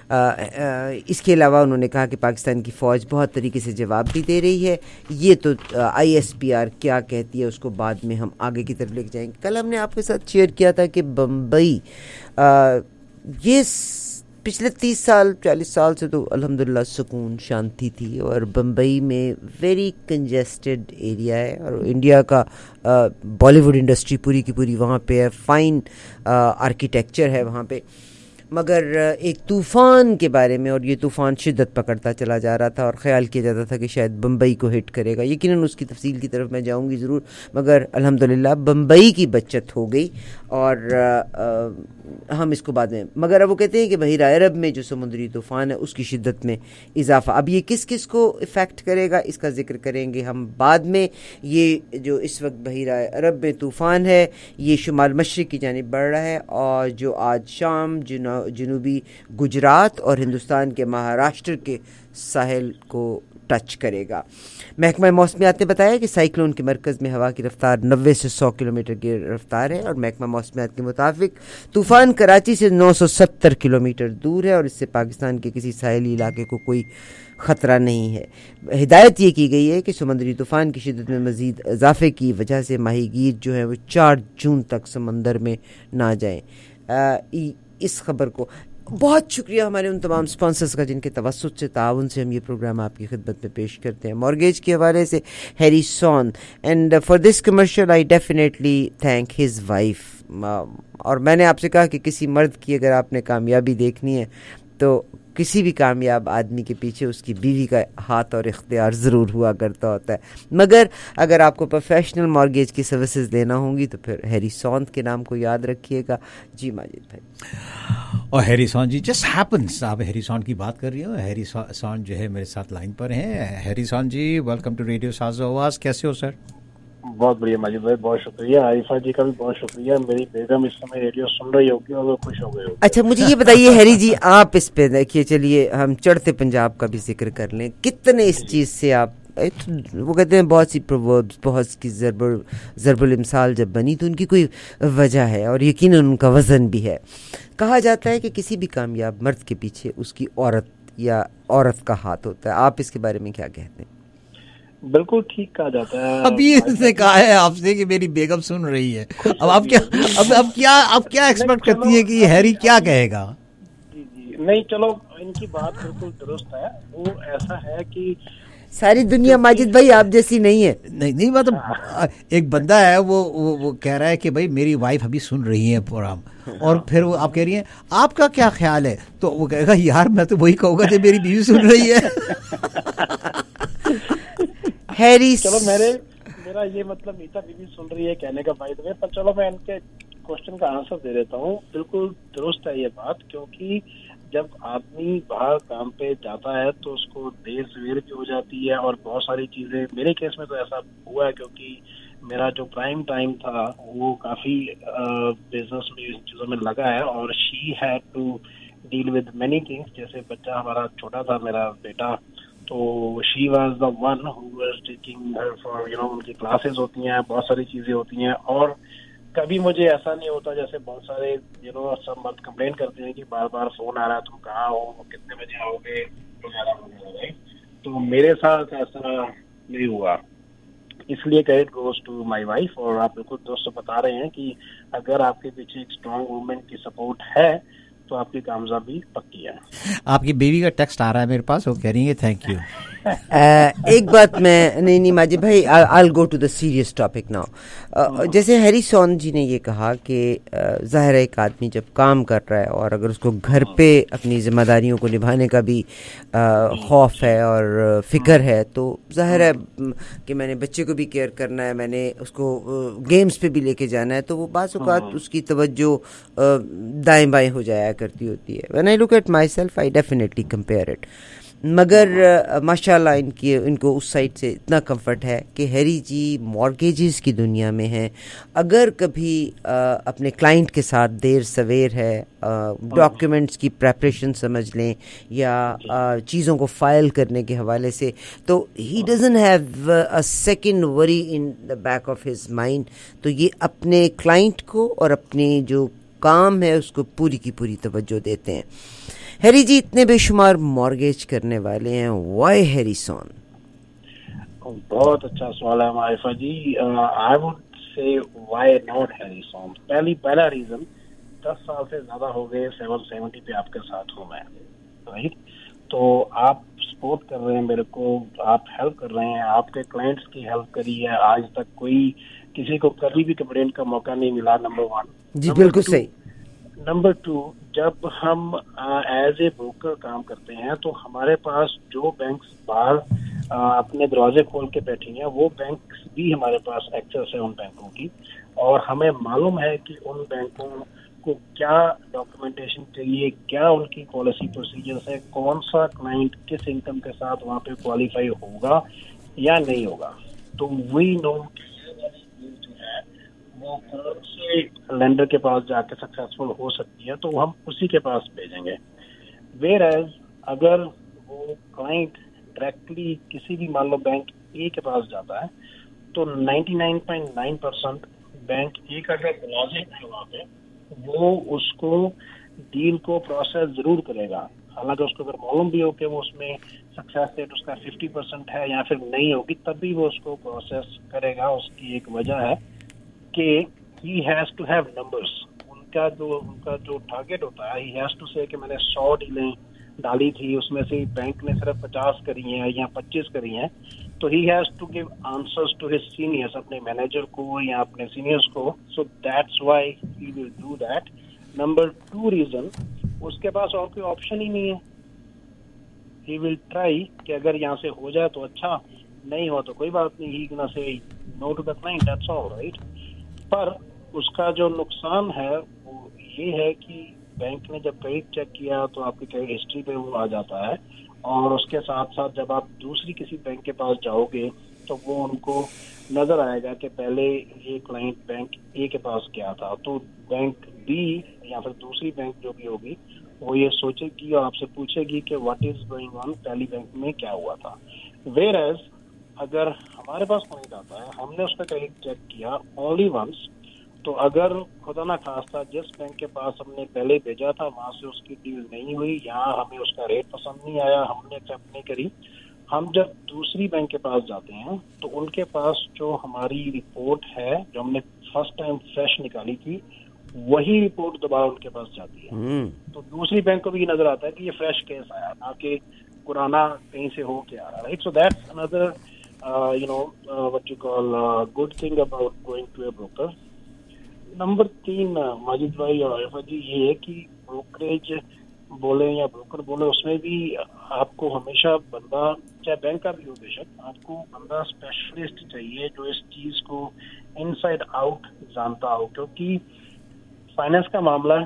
اس کے علاوہ انہوں نے کہا کہ پاکستان کی فوج بہت طریقے سے جواب بھی دے رہی ہے. یہ تو ISPR کیا کہتی ہے اس کو بعد میں ہم آگے کی طرف لے کے جائیں گے. کل ہم نے آپ کے ساتھ شیئر کیا تھا کہ بمبئی, یہ پچھلے 30-40 سال سے تو الحمدللہ سکون شانتی تھی, اور بمبئی میں ویری کنجسٹڈ ایریا ہے, اور انڈیا کا بالی ووڈ انڈسٹری پوری کی پوری وہاں پہ ہے, فائن آرکیٹیکچر ہے وہاں پہ. مگر ایک طوفان کے بارے میں, اور یہ طوفان شدت پکڑتا چلا جا رہا تھا اور خیال کیا جاتا تھا کہ شاید بمبئی کو ہٹ کرے گا. یقیناً اس کی تفصیل کی طرف میں جاؤں گی ضرور, مگر الحمدللہ بمبئی کی بچت ہو گئی, اور ہم اس کو بعد میں, مگر اب وہ کہتے ہیں کہ بحیرہ عرب میں جو سمندری طوفان ہے اس کی شدت میں اضافہ. اب یہ کس کس کو افیکٹ کرے گا اس کا ذکر کریں گے ہم بعد میں. یہ جو اس وقت بحیرہ عرب میں طوفان ہے یہ شمال مشرق کی جانب بڑھ رہا ہے, اور جو آج شام جنوبی گجرات اور ہندوستان کے مہاراشٹر کے ساحل کو ٹچ کرے گا. محکمہ موسمیات نے بتایا کہ سائیکلون کے مرکز میں ہوا کی رفتار 90 سے 100 کلومیٹر کی رفتار ہے, اور محکمہ موسمیات کے مطابق طوفان کراچی سے 970 کلومیٹر دور ہے, اور اس سے پاکستان کے کسی ساحلی علاقے کو کوئی خطرہ نہیں ہے. ہدایت یہ کی گئی ہے کہ سمندری طوفان کی شدت میں مزید اضافے کی وجہ سے ماہی گیر جو ہیں وہ 4 جون تک سمندر میں نہ جائیں. اس خبر کو بہت شکریہ ہمارے ان تمام سپانسرز کا جن کے توسط سے تعاون سے ہم یہ پروگرام آپ کی خدمت میں پیش کرتے ہیں. مارگیج کے حوالے سے Harrison, and for this commercial I definitely thank his wife. اور میں نے آپ سے کہا کہ کسی مرد کی اگر آپ نے کامیابی دیکھنی ہے تو کسی بھی کامیاب آدمی کے پیچھے اس کی بیوی کا ہاتھ اور اختیار ضرور ہوا کرتا ہوتا ہے. مگر اگر آپ کو پروفیشنل مارگیج کی سروسز لینا ہوں گی تو پھر ہیری سونت کے نام کو یاد رکھیے گا. جی ماجد بھائی. اور Harrison ji just happens, آپ ہیری سون کی بات کر رہی ہو, ہیری سون جو ہے میرے ساتھ لائن پر ہیں. Harrison ji welcome to radio Saaz Awaz, کیسے ہو سر؟ بہت بڑھیا ماجد بھائی, بہت شکریہ. عارفہ جی کا بھی بہت شکریہ. میری بیگم اس سمے ریڈیو سن رہی ہوگی اور وہ خوش ہو گئے ہوگی. اچھا مجھے یہ بتائیے ہیری جی, آپ اس پہ دیکھیے, چلیے ہم چڑھتے پنجاب کا بھی ذکر کر لیں. کتنے اس چیز سے آپ, وہ کہتے ہیں بہت سی پرووربس, بہت کی ضرب الامثال جب بنی تو ان کی کوئی وجہ ہے, اور یقیناً ان کا وزن بھی ہے. کہا جاتا ہے کہ کسی بھی کامیاب مرد کے پیچھے اس کی عورت یا عورت کا ہاتھ ہوتا ہے. آپ اس کے بارے میں کیا کہتے ہیں؟ بالکل ٹھیک کہا جاتا ہے. ابھی اس نے کہا ہے آپ سے کہ میری بیگم سن رہی ہے, اب آپ کیا آپ کیا ایکسپیکٹ کرتی ہیں کہ ہیری کیا کہے گا؟ جی نہیں, چلو ان کی بات بالکل درست ہے. وہ ایسا ہے کہ ساری دنیا ماجد بھائی آپ جیسی نہیں ہے. نہیں مطلب ایک بندہ ہے وہ کہہ رہا ہے کہ بھائی میری وائف ابھی سن رہی ہے پروگرام, اور پھر وہ آپ کہہ رہی ہیں آپ کا کیا خیال ہے, تو وہ کہے گا یار میں تو وہی کہوں گا کہ میری بیوی سن رہی ہے. چلو میرا یہ مطلب میٹا بیوی سن رہی ہے کہنے کا فائدہ ہے, پر چلو میں ان کے کوشچن کا آنسر دے دیتا ہوں. بالکل درست ہے یہ بات, کیونکہ जब आदमी बाहर काम पे जाता है तो उसको देर सवेर भी हो जाती है और बहुत सारी चीजें, मेरे केस में तो ऐसा हुआ है क्योंकि मेरा जो प्राइम टाइम था वो काफी बिजनेस में इन चीजों में लगा है और she had to deal with many things. जैसे बच्चा हमारा छोटा था, मेरा बेटा, तो she was the one who was taking her for उनकी क्लासेस होती हैं, बहुत सारी चीजें होती हैं. और कभी मुझे ऐसा नहीं होता जैसे बहुत सारे सब मर्द कंप्लेन करते हैं कि बार बार फोन आ रहा है, तुम कहाँ हो, कितने बजे आओगे वगैरह. तो मेरे साथ ऐसा नहीं हुआ, इसलिए credit goes to my wife. और आप बिल्कुल दोस्तों बता रहे हैं कि अगर आपके पीछे एक स्ट्रांग वुमेन की सपोर्ट है तो आपकी कामयाबी पक्की है. आपकी बेबी का टेक्स्ट आ रहा है मेरे पास, वो कह रही है थैंक यू. एक बात मैं नहीं माजिद भाई, I will go to the serious topic now. जैसे हैरिसन जी ने ये कहा कि ज़ाहिर है एक आदमी जब काम कर रहा है और अगर उसको घर पे अपनी जिम्मेदारियों को निभाने का भी खौफ है और फिक्र है, तो ज़ाहिर है कि मैंने बच्चे को भी केयर करना है, मैंने उसको गेम्स पे भी लेके जाना है, तो वो बाज़ औक़ात उसकी तवज्जो दाएं बाएं हो जाया करती होती है. When I look at myself I definitely compare it. मगर माशाल्लाह इनको उस साइड से इतना कंफर्ट है कि हैरी जी मॉर्गेजेस की दुनिया में हैं. अगर कभी अपने क्लाइंट के साथ देर सवेर है, डॉक्यूमेंट्स की प्रेपरेशन समझ लें या चीज़ों को फाइल करने के हवाले से, तो he doesn't have a second worry in the back of his mind. तो ये अपने क्लाइंट को और अपनी जो काम है उसको पूरी की पूरी तवज्जो देते हैं. हैरी जी इतने बेशुमार मॉर्गेज करने वाले हैं, व्हाई हैरिसन? बहुत अच्छा सवाल है Marifa ji. I would say why not Harrison. पहला रीजन, 10 साल से ज्यादा हो गए 770 पे आपके साथ हूँ मैं, राइट. तो आप सपोर्ट कर रहे हैं मेरे को, आप हेल्प कर रहे हैं, आपके क्लाइंट्स की हेल्प करी है. आज तक कोई किसी को कभी भी कंप्लेंट का मौका नहीं मिला, नंबर 1. जी बिल्कुल सही. नंबर 2, जब हम एज ए ब्रोकर काम करते हैं तो हमारे पास जो बैंक्स बाहर अपने दरवाजे खोल के बैठी हैं, वो बैंक्स भी हमारे पास एक्सेस है उन बैंकों की, और हमें मालूम है कि उन बैंकों को क्या डॉक्यूमेंटेशन चाहिए, क्या उनकी पॉलिसी प्रोसीजर्स है, कौन सा क्लाइंट किस इनकम के साथ वहाँ पे क्वालिफाई होगा या नहीं होगा. तो वी नो वो कौन से लेंडर के पास जाके सक्सेसफुल हो सकती है, तो हम उसी के पास भेजेंगे. वेयर एज अगर वो क्लाइंट डायरेक्टली किसी भी मान लो बैंक ए के पास जाता है तो 99.9% बैंक ए का जो मुलाजिम है वहाँ पे वो उसको डील को प्रोसेस जरूर करेगा. हालांकि उसको अगर मालूम भी हो कि वो उसमें सक्सेस रेट उसका 50% है या फिर नहीं होगी, तब भी वो उसको प्रोसेस करेगा. उसकी एक वजह है कि he has to have numbers. उनका जो टारगेट होता है, he has to say कि मैंने 100 डीलें डाली थी, उसमें से बैंक ने सिर्फ 50 करी हैं या 25 करी हैं, तो he has to give answers to his seniors, अपने मैनेजर को या अपने सीनियर्स को. So that's why he will do that. Number 2 reason, उसके पास और कोई ऑप्शन ही नहीं है. He will try कि अगर यहाँ से हो जाए तो अच्छा, नहीं हो तो कोई बात नहीं, he gonna say no to the client, that's all, right? पर उसका जो नुकसान है वो ये है कि बैंक ने जब क्रेडिट चेक किया तो आपकी क्रेडिट हिस्ट्री पे वो आ जाता है, और उसके साथ साथ जब आप दूसरी किसी बैंक के पास जाओगे तो वो उनको नजर आएगा कि पहले ये क्लाइंट बैंक ए के पास गया था, तो बैंक बी या फिर दूसरी बैंक जो भी होगी वो ये सोचेगी और आपसे पूछेगी कि व्हाट इज गोइंग ऑन, पहली बैंक में क्या हुआ था. वेयर एज अगर हमारे पास क्लाइंट आता है, हमने उसका क्रेडिट चेक किया ओनली वंस, तो अगर खुदा ना खास्ता जिस बैंक के पास हमने पहले भेजा था वहां से उसकी डील नहीं हुई, यहाँ हमें उसका रेट पसंद नहीं आया, हमने एक्सेप्ट नहीं करी, हम जब दूसरी बैंक के पास जाते हैं तो उनके पास जो हमारी रिपोर्ट है जो हमने फर्स्ट टाइम फ्रेश निकाली थी, वही रिपोर्ट दोबारा उनके पास जाती है. तो दूसरी बैंक को भी नजर आता है कि ये फ्रेश केस आया, ना कि पुराना कहीं से हो के आ रहा, right. So that's another what you call good thing about going to a broker. Number 3 Majid भाई और आरिफा जी, ये है कि ब्रोकरेज बोले या ब्रोकर बोले, उसमें भी आपको हमेशा बंदा, चाहे बैंक का भी हो बेशक, आपको बंदा स्पेशलिस्ट चाहिए जो इस चीज को इनसाइड आउट जानता हो, क्योंकि फाइनेंस का मामला है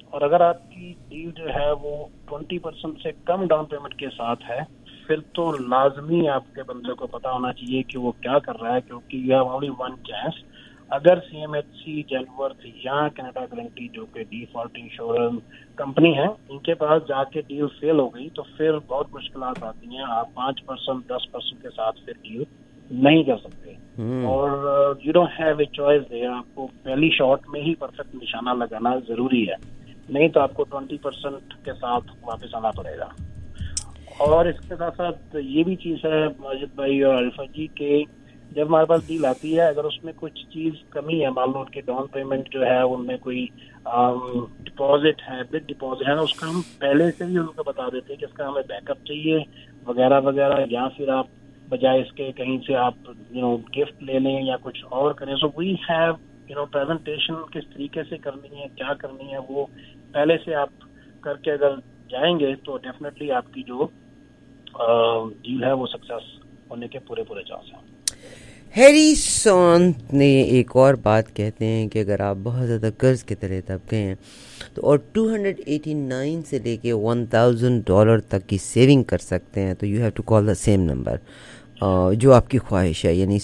और अगर आपकी डील जो है वो 20% से कम डाउन पेमेंट के साथ है, फिर तो लाजमी आपके बंदे को पता होना चाहिए कि वो क्या कर रहा है, क्योंकि you have only one chance. अगर CMHC, जेनवर्थ या कनाडा गारंटी जो कि डिफॉल्ट इंश्योरेंस कंपनी है, इनके पास जाके डील फेल हो गई तो फिर बहुत मुश्किलात आती हैं. आप 5%, 10% के साथ फिर डील नहीं कर सकते. और you don't have a choice there. आपको पहली शॉट में ही परफेक्ट निशाना लगाना जरूरी है, नहीं तो आपको 20% के साथ वापस आना पड़ेगा. और इसके साथ साथ ये भी चीज़ है माजिद भाई और अल्फा जी के, जब हमारे पास डील आती है, अगर उसमें कुछ चीज़ कमी है, मान लो उनके डाउन पेमेंट जो है उनमें कोई डिपॉजिट है, बिग डिपॉजिट है, उसका हम पहले से ही उनको बता देते हैं कि इसका हमें बैकअप चाहिए वगैरह वगैरह, या फिर आप बजाय इसके कहीं से आप गिफ्ट ले लें या कुछ और करें. सो वी हैव प्रेजेंटेशन किस तरीके से करनी है, क्या करनी है, वो पहले से आप करके अगर जाएंगे तो डेफिनेटली आपकी जो डील है वो सक्सेस होने के पूरे चांस हैं. हैरिसन ने एक और बात कहते हैं कि अगर आप बहुत ज़्यादा कर्ज के तले दब गए हैं तो और 289 से लेके $1,000 तक की सेविंग कर सकते हैं, तो you have to call the same number जो आपकी ख्वाहिश है, यानी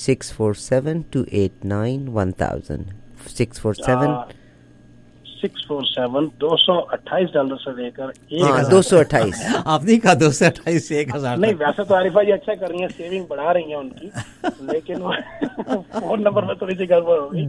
647-289-1000 $228 से लेकर $228. आपने कहा 228 से 1000. नहीं, वैसे तो आरिफा जी अच्छा कर रही हैं, सेविंग बढ़ा रही हैं उनकी, लेकिन फोन नंबर में थोड़ी सी गड़बड़ होगी.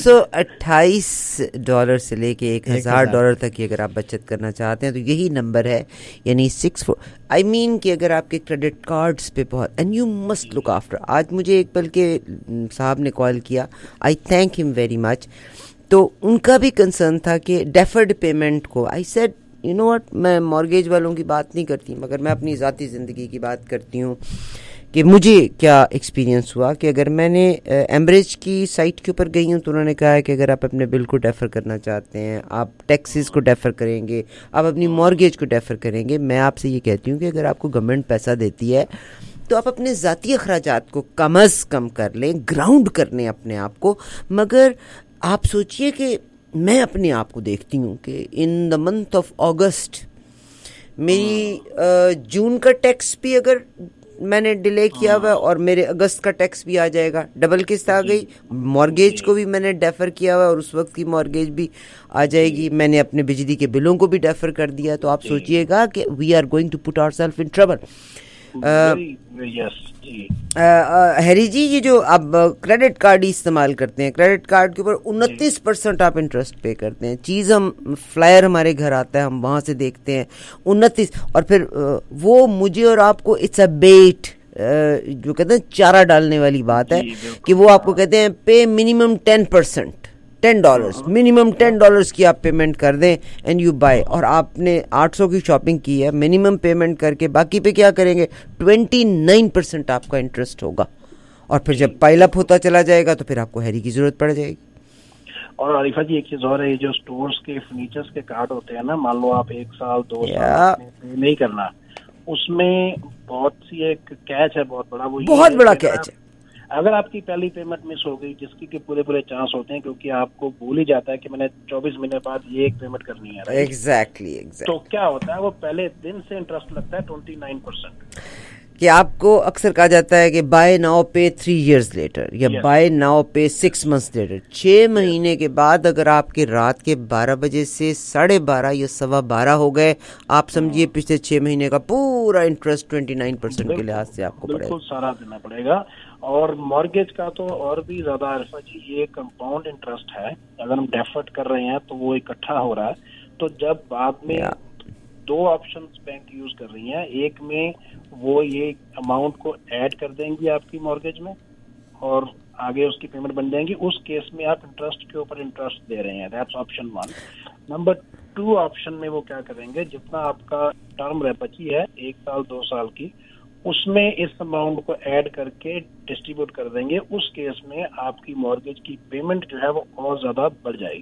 $228 से लेके $1,000 तक की अगर आप बचत करना चाहते हैं तो यही नंबर है, यानी 64. आई मीन कि अगर आपके क्रेडिट कार्ड्स पे बहुत, and you must look after. आज मुझे एक बल्कि साहब ने कॉल किया, I thank him very much. तो उनका भी कंसर्न था कि डेफर्ड पेमेंट को. I said you know what, मैं मॉर्गेज वालों की बात नहीं करती, मगर मैं अपनी ज़ाती ज़िंदगी की बात करती हूँ कि मुझे क्या एक्सपीरियंस हुआ कि अगर मैंने एम्ब्रेज की साइट के ऊपर गई हूँ तो उन्होंने कहा है कि अगर आप अपने बिल को डेफर करना चाहते हैं, आप टैक्सेस को डेफर करेंगे, आप अपनी मॉर्गेज को डेफर करेंगे. मैं आपसे ये कहती हूँ कि अगर आपको गवर्नमेंट पैसा देती है तो आप अपने ज़ाती अखराजात को कम अज़ कम कर लें, ग्राउंड कर लें अपने आप को. मगर आप सोचिए कि मैं अपने आप को देखती हूँ कि in the month of August मेरी जून का टैक्स भी अगर मैंने डिले किया हुआ और मेरे अगस्त का टैक्स भी आ जाएगा, डबल किस्त आ गई. मॉर्गेज को भी मैंने डेफर किया हुआ और उस वक्त की मॉर्गेज भी आ जाएगी. मैंने अपने बिजली के बिलों को भी डेफर कर दिया. तो आप सोचिएगा कि we are going to put ourselves in trouble. Harry ji, ये जो आप क्रेडिट कार्ड ही इस्तेमाल करते हैं, क्रेडिट कार्ड के ऊपर 29% आप इंटरेस्ट पे करते हैं. चीज़ हम फ्लायर हमारे घर आता है, हम वहाँ से देखते हैं 29, और फिर वो मुझे और आपको इट्स अ बेट, जो कहते हैं चारा डालने वाली बात है कि वो आपको कहते हैं पे मिनिमम $10, मिनिमम $10 की आप पेमेंट कर दें एंड यू बाय. और आपने 800 की शॉपिंग की है, मिनिमम पेमेंट करके बाकी पे क्या करेंगे, 29% आपका इंटरेस्ट होगा. और फिर जब पाइल अप होता चला जाएगा तो फिर आपको हैरी की जरूरत पड़ जाएगी. और आरिफा जी, एक चीज और है, ये जो स्टोर्स के फर्नीचर्स के कार्ड होते हैं ना, मान लो आप 1 साल 2 साल नहीं करना, उसमें बहुत सी एक कैच है बहुत बड़ा. वो बहुत बड़ा कैच है. अगर आपकी पहली पेमेंट मिस हो गई, जिसकी के पूरे चांस होते हैं, क्योंकि आपको भूल ही जाता है कि मैंने 24 महीने बाद ये एक पेमेंट करनी है. एग्जैक्टली. तो क्या होता है, वो पहले दिन से इंटरेस्ट लगता है 29%. कि आपको अक्सर कहा जाता है कि bye now pay 3 years later, या buy now pay 6 months letter. 6 महीने के बाद अगर आपके रात के 12 बजे से 12:30 या 12:15 हो गए, आप समझिए पिछले 6 महीने का पूरा इंटरेस्ट 29% के लिहाज से आपको पड़ेगा. बिल्कुल सारा देना पड़ेगा. और मॉर्गेज का तो और भी ज्यादा अल्फा जी, ये कंपाउंड इंटरेस्ट है. अगर हम डेफर्ड कर रहे हैं तो वो इकट्ठा हो रहा है. तो जब बाद में 2 ऑप्शंस बैंक यूज कर रही हैं, एक में वो ये अमाउंट को ऐड कर देंगी आपकी मॉर्गेज में और आगे उसकी पेमेंट बन जाएंगी. उस केस में आप इंटरेस्ट के ऊपर इंटरेस्ट दे रहे हैं. That's option 1. नंबर 2 ऑप्शन में वो क्या करेंगे, जितना आपका टर्म बची है 1 साल 2 साल की, उसमें इस अमाउंट को ऐड करके डिस्ट्रीब्यूट कर देंगे. उस केस में आपकी मॉर्गेज की पेमेंट जो है वो और ज्यादा बढ़ जाएगी.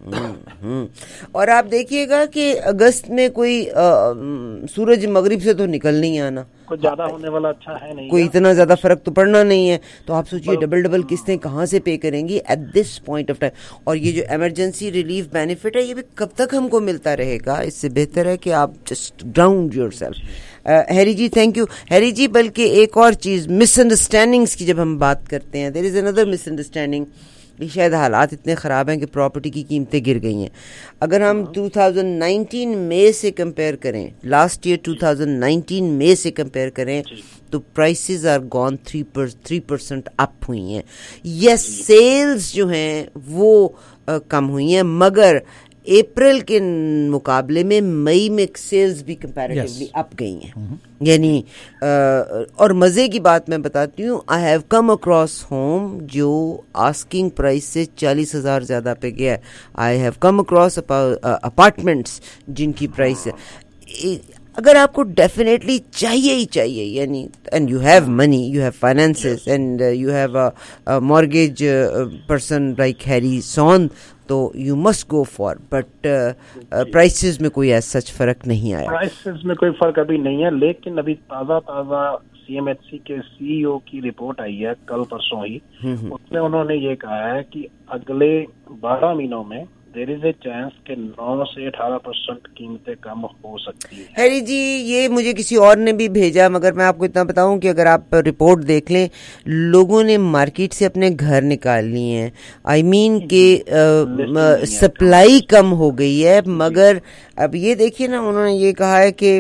और आप देखिएगा कि अगस्त में कोई सूरज मगरिब से तो निकल नहीं आना, कुछ ज्यादा होने वाला अच्छा है नहीं, कोई इतना ज्यादा फर्क तो पड़ना नहीं है। तो आप सोचिए डबल किस्तें कहाँ से पे करेंगी at this point of time. और ये जो इमरजेंसी रिलीफ बेनिफिट है ये भी कब तक हमको मिलता रहेगा? इससे बेहतर है कि आप just ground yourself. Harry ji thank you. Harry ji बल्कि एक और चीज़, मिसअंडरस्टैंडिंग्स की जब हम बात करते हैं, देयर इज़ अनदर मिसअंडरस्टैंडिंग कि शायद हालात इतने ख़राब हैं कि प्रॉपर्टी की कीमतें गिर गई हैं। अगर हम 2019 मई से कंपेयर करें, लास्ट ईयर 2019 मई से कंपेयर करें तो प्राइसेस आर गॉन 3% अप हुई हैं। यस सेल्स जो हैं वो कम हुई हैं, मगर अप्रैल के मुकाबले में मई में सेल्स भी कंपैरेटिवली अप गई हैं। यानी और मज़े की बात मैं बताती हूँ, I have come across home जो आस्किंग प्राइस से 40,000 ज़्यादा पे गया है। I have come across apartments जिनकी प्राइस है, अगर आपको डेफिनेटली चाहिए ही चाहिए, यानी and you have money, you have finances and you have a mortgage person like Harry Son, तो you must go for, but prices में कोई ऐसा सच फर्क नहीं आया। प्राइसेस में कोई फर्क अभी नहीं है, लेकिन अभी ताज़ा CMHC के CEO की रिपोर्ट आई है कल परसों ही, उसमें उन्होंने ये कहा है कि अगले 12 महीनों में देयर इज ए चांस कि 9 से 18% कीमतें कम हो सकती है। हैरी जी ये मुझे किसी और ने भी भेजा, मगर मैं आपको इतना बताऊं कि अगर आप रिपोर्ट देख लें, लोगों ने मार्केट से अपने घर निकाल लिए हैं। आई मीन कि सप्लाई कम हो गई है, मगर अब ये देखिए ना, उन्होंने ये कहा है कि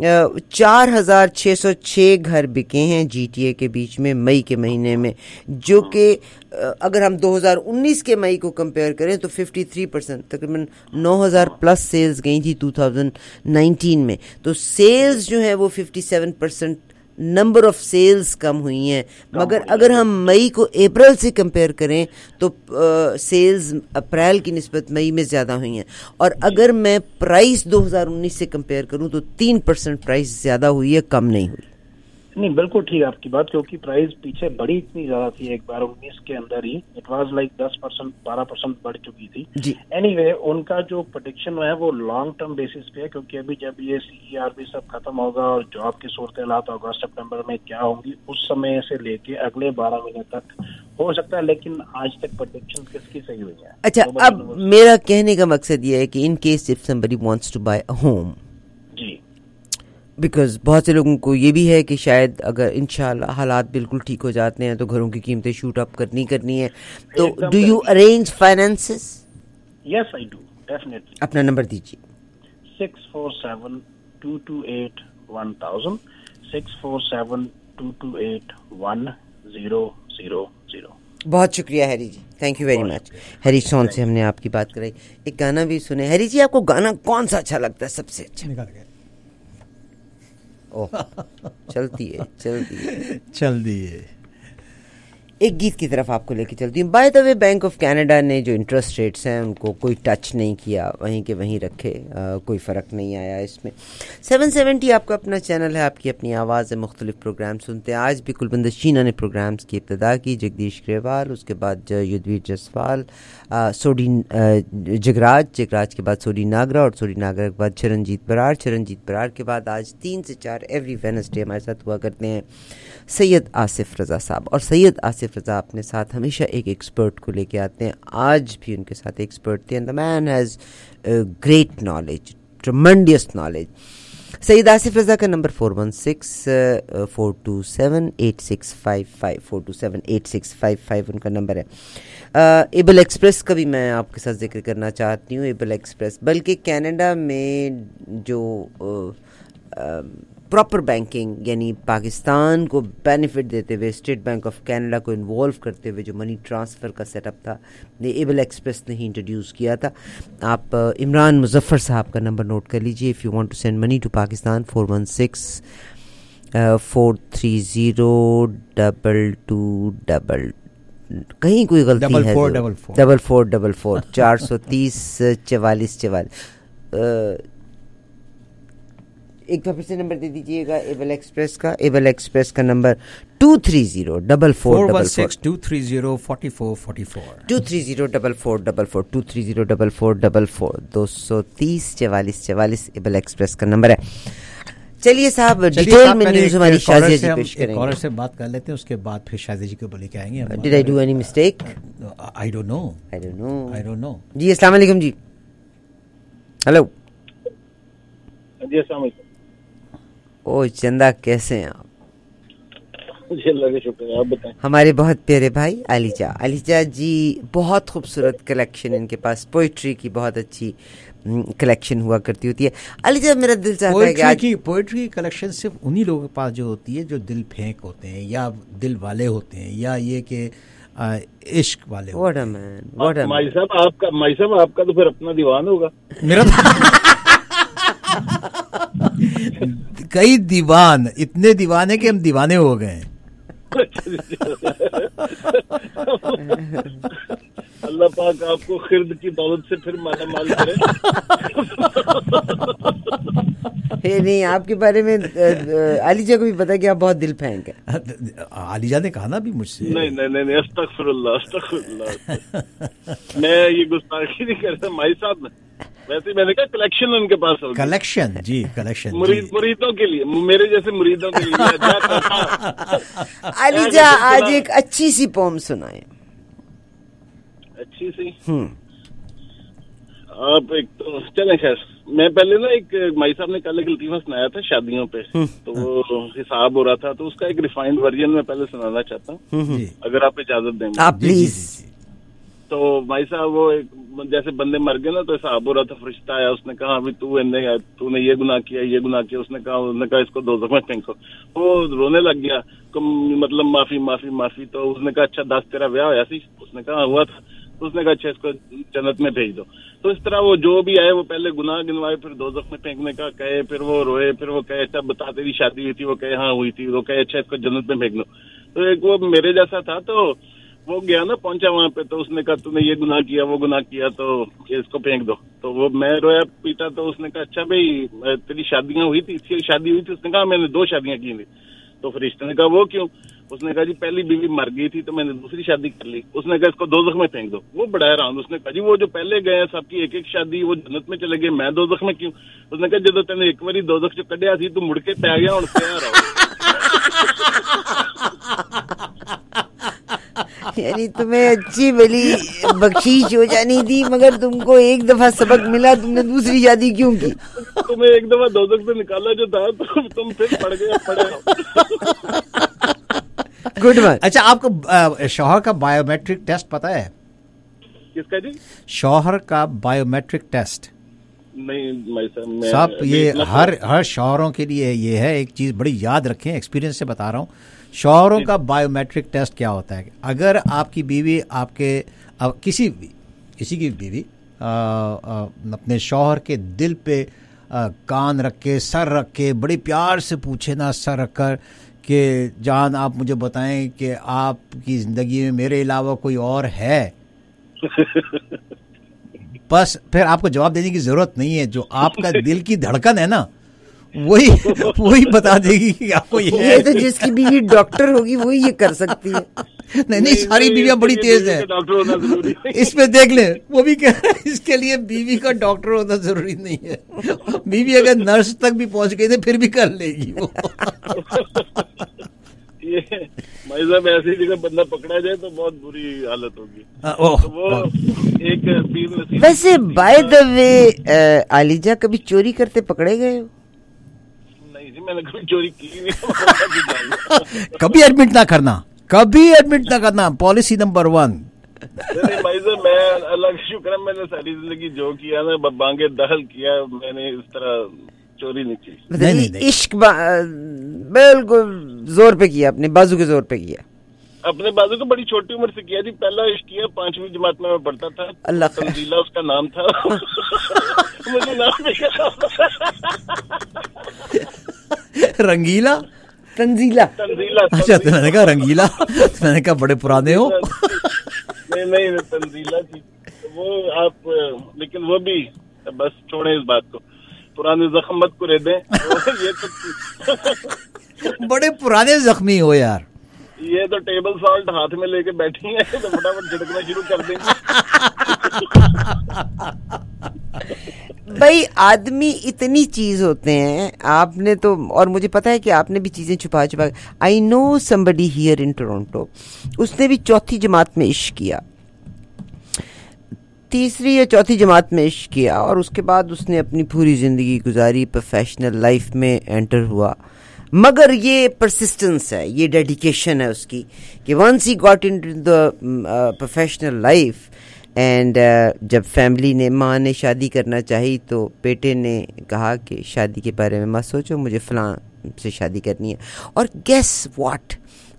4,606 घर बिके हैं GTA के बीच में मई के महीने में, जो कि अगर हम 2019 के मई को कंपेयर करें तो 53%, तकरीबन 9,000 प्लस सेल्स गई थी 2019 में। तो सेल्स जो है वो 57% नंबर ऑफ सेल्स कम हुई हैं, मगर अगर हम मई को अप्रैल से कंपेयर करें तो सेल्स अप्रैल की निस्बत मई में ज़्यादा हुई हैं। और अगर मैं प्राइस 2019 से कंपेयर करूं तो 3% प्राइस ज़्यादा हुई है, कम नहीं हुई। नहीं बिल्कुल ठीक है आपकी बात, क्योंकि प्राइस पीछे बड़ी इतनी ज्यादा थी एक बार 19 के अंदर ही, इट वाज लाइक 10% 12% बढ़ चुकी थी। एनीवे उनका जो प्रेडिक्शन है वो लॉन्ग टर्म बेसिस पे है, क्योंकि अभी जब ये CERB सब खत्म होगा और जॉब की सूरत हालात अगस्त सितंबर में क्या होंगी, उस समय से लेके अगले 12 महीने तक हो सकता है, लेकिन आज तक प्रेडिक्शन किसकी सही हुई है। अच्छा, अब मेरा कहने का मकसद ये है कि in case if somebody wants to buy a home, because बहुत से लोगों को ये भी है कि शायद अगर इंशाल्लाह हालात बिल्कुल ठीक हो जाते हैं तो घरों की कीमतें शूट अप करनी है, तो do you arrange finances? Yes I do, definitely. अपना नंबर दीजिए। 647-228-1000 647-228-1000। बहुत शुक्रिया Harry ji, thank you very much. Harry Son से हमने आपकी बात कराई। एक गाना भी सुने। हैरी जी आपको गाना कौन सा अच्छा लगता है सबसे अच्छा? ओह चलती है। एक गीत की तरफ आपको लेके चलती हूँ। By the way, Bank of Canada ने जो इंटरेस्ट रेट्स हैं उनको कोई टच नहीं किया, वहीं के वहीं रखे, कोई फ़र्क नहीं आया इसमें। 770 आपका अपना चैनल है, आपकी अपनी आवाज़ है, मुख्तलिफ प्रोग्राम सुनते हैं। आज भी कुलबंद शीना ने प्रोग्राम्स की इब्तदा की, जगदीश ग्रेवाल, उसके बाद युद्धवीर जसवाल, सोडी जगराज के बाद सोडी नागरा, और सोडी नागरा के बाद चरणजीत बरार के बाद आज 3 से 4 एवरी वेडनेसडे हमारे साथ हुआ करते हैं सैयद आसिफ रज़ा साहब। और सैयद आसिफ रज़ा अपने साथ हमेशा एक एक्सपर्ट को लेके आते हैं। आज भी उनके साथ एक्सपर्ट थे, and the man has great knowledge, tremendous knowledge. Syed Asif Raza का नंबर 416-427-8655 427-8655 उनका नंबर है। एबल एक्सप्रेस का भी मैं आपके साथ जिक्र करना चाहती हूँ। एबल एक्सप्रेस बल्कि कनाडा में जो प्रॉपर बैंकिंग यानी पाकिस्तान को बेनिफिट देते हुए स्टेट बैंक ऑफ कनाडा को इन्वॉल्व करते हुए जो मनी ट्रांसफ़र का सेटअप था, ये एबल एक्सप्रेस ने ही इंट्रोड्यूस किया था। आप इमरान मुजफ्फर साहब का नंबर नोट कर लीजिए। If you want to send money to Pakistan 416-430-22 कहीं कोई गलती है 4444 430-4444 ایک دفعہ پھر سے نمبر دے دیجیے گا ایبل ایکسپریس کا. ایبل ایکسپریس کا نمبر 2304444 2304444 2304444 2304444 2304444 ایبل ایکسپریس کا نمبر ہے. چلیے صاحب ڈیٹیل میں نیوز ہماری شازیہ جی پیش کریں گے. کالر سے بات کر لیتے ہیں, اس کے بعد پھر شازیہ جی کو بولے کے آئیں گے. Did I do any mistake? I don't know. جی السلام علیکم جی. ہلو جی السلام علیکم. او چندہ کیسے ہیں آپ؟ جی اللہ کا شکر ہے, آپ بتائیں. ہمارے بہت پیارے بھائی علیجا جی, بہت خوبصورت کلیکشن ان کے پاس, پوئٹری کی بہت اچھی کلیکشن ہوا کرتی ہوتی ہے. علیجا میرا دل چاہتا ہے کہ آج پوئٹری کی کلیکشن صرف انہی لوگوں کے پاس جو ہوتی ہے جو دل پھینک ہوتے ہیں یا دل والے ہوتے ہیں یا یہ کہ عشق والے ہوتے ہیں. مائی صاحب آپ کا تو پھر اپنا دیوان ہوگا. میرا کئی دیوان, اتنے دیوان ہیں کہ ہم دیوانے ہو گئے ہیں. اللہ پاک آپ کو خرد کی دولت سے پھر مالا مال کرے. نہیں, آپ کے بارے میں علیجا کو بھی پتا کہ آپ بہت دل پھینک ہیں. علیجا نے کہا نا بھی مجھ سے. نہیں استغفر اللہ. میں یہ گستاخی نہیں کرتا مائی صاحب. ویسے میں نے کہا کلیکشن ان کے پاس ہوگی. کلیکشن مریدوں کے لیے, میرے جیسے مریدوں کے لیے. علیجا آج ایک اچھی سی پوم سنائیں. اچھی سی آپ ایک تو چلیں خیر. میں پہلے نا ایک مائی صاحب نے کل ایک لطیفہ سنایا تھا شادیوں پہ, تو وہ حساب ہو رہا تھا, تو اس کا ایک ریفائنڈ ورژن میں پہلے سنانا چاہتا ہوں اگر آپ اجازت دیں گے. پلیز. تو بھائی صاحب وہ ایک جیسے بندے مر گئے نا, تو حساب ہو رہا تھا. فرشتہ آیا, اس نے کہا ابھی تو نے یہ گناہ کیا یہ گناہ کیا. اس نے کہا اس کو دوزخ میں پھینکو. وہ رونے لگ گیا, مطلب معافی معافی معافی. تو اس نے کہا اچھا 10 تیرا بیاہ ہوا سی. اس نے کہا ہوا تھا. تو اس نے کہا اچھا اس کو جنت میں بھیج دو. تو اس طرح وہ جو بھی آئے وہ پہلے گناہ گنوائے, پھر دوزخ میں پھینکنے کا کہے, پھر وہ روئے, پھر وہ کہے اچھا بتا تیری شادی ہوئی تھی, وہ کہے ہاں ہوئی تھی, وہ کہے اچھا اس کو جنت میں پھینک دو. تو ایک وہ میرے جیسا تھا, تو وہ گیا نا, پہنچا وہاں پہ, تو اس نے کہا تو نے یہ گناہ کیا وہ گناہ کیا, تو اس کو پھینک دو. تو وہ میں رویا پیٹا. تو اس نے کہا اچھا بھائی تیری شادیاں ہوئی تھی, اس کی شادی ہوئی تھی. اس نے کہا میں نے 2 شادیاں کی تھی. تو فرشتے نے کہا وہ کیوں؟ اس نے کہا جی پہلی بیوی مر گئی تھی تو میں نے دوسری شادی کر لی. اس نے کہا اس کو دوزخ میں پھینک دو. وہ بڑا حیران. اس نے کہا جی وہ جو پہلے گئے ہیں سب کی ایک ایک شادی, وہ جنت میں چلے گئے, میں دوزخ میں کیوں؟ اس نے کہا جب تین ایک باری دوزخ چ کڈیا سی تو مڑ کے پی گیا, ہوں پیا رہا. یعنی تمہیں اچھی بلی بخشیش ہو جانی تھی, مگر تم کو ایک دفعہ سبق ملا, تم نے دوسری شادی کیوں کی؟ تمہیں ایک دفعہ دوزخ سے نکالا جو تھا, تم پھر پڑ گئے. Good one. اچھا آپ کو شوہر کا بایو میٹرک ٹیسٹ پتا ہے؟ کس کا جی؟ شوہر کا بایو میٹرک ٹیسٹ. نہیں صاحب یہ ہر شوہروں کے لیے یہ ہے ایک چیز بڑی یاد رکھیں, ایکسپیرینس سے بتا رہا ہوں. شوہروں کا بایو میٹرک ٹیسٹ کیا ہوتا ہے؟ اگر آپ کی بیوی آپ کے کسی کی بیوی اپنے شوہر کے دل پہ کان رکھ کے سر رکھ کے بڑے پیار سے پوچھے نا, سر رکھ کر کہ جان آپ مجھے بتائیں کہ آپ کی زندگی میں میرے علاوہ کوئی اور ہے, بس پھر آپ کو جواب دینے کی ضرورت نہیں ہے. جو آپ کا دل کی دھڑکن ہے نا وہی بتا دے گی کہ آپ کو یہ تو جس کی بیوی ڈاکٹر ہوگی وہی یہ کر سکتی ہے. نہیں ساری بیویاں بڑی تیز ہیں. اس پہ دیکھ لیں, وہ بھی کہہ رہا ہے اس کے لیے بیوی کا ڈاکٹر ہونا ضروری نہیں ہے. بیوی اگر نرس تک بھی پہنچ گئی تو پھر بھی کر لے گی وہ. بھائی صاحب ایسی جگہ بندہ پکڑا جائے تو بہت بری حالت ہوگی. ویسے بائی دا وے علیجا کبھی چوری کرتے پکڑے گئے ہو؟ نہیں جی میں نے کبھی چوری کی نہیں. کبھی ایڈمٹ نہ کرنا, پالیسی نمبر 1. بھائی صاحب میں اللہ کا شکر ہے میں نے ساری زندگی جو کیا نا بانگے دخل کیا, میں نے اس طرح چوری نہیں کی. عشق بالکل زور پہ کیا, اپنے بازو کے زور پہ کیا. اپنے بازو کو بڑی چھوٹی عمر سے کیا جی. پہلا عشق کیا 5ویں جماعت میں پڑھتا تھا. اللہ تنزیلہ اس کا نام تھا. مجھے نام رنگیلا تنزیلہ. اچھا میں نے کہا رنگیلا, میں نے کہا بڑے پرانے ہو. نہیں تنزیلہ تھی وہ آپ, لیکن وہ بھی بس چھوڑیں اس بات کو. पुराने जख्म मत कुरेदें। ये तो बड़े पुराने जख्मी हो यार। ये तो टेबल सॉल्ट हाथ में लेके बैठी है तो फटाफट झटकना शुरू कर देंगे। भाई आदमी इतनी चीज होते हैं, आपने तो, और मुझे पता है कि आपने भी चीजें छुपा छुपा, I know somebody here in Toronto, उसने भी चौथी जमात में इश्क किया, तीसरी या चौथी जमात में इश्क किया, और उसके बाद उसने अपनी पूरी जिंदगी गुजारी, प्रोफेशनल लाइफ में एंटर हुआ, मगर ये परसिस्टेंस है, ये डेडिकेशन है उसकी कि once he got into the professional life and जब फैमिली ने, माँ ने शादी करना चाहिए तो बेटे ने कहा कि शादी के बारे में मत सोचो, मुझे फलां से शादी करनी है। और guess what,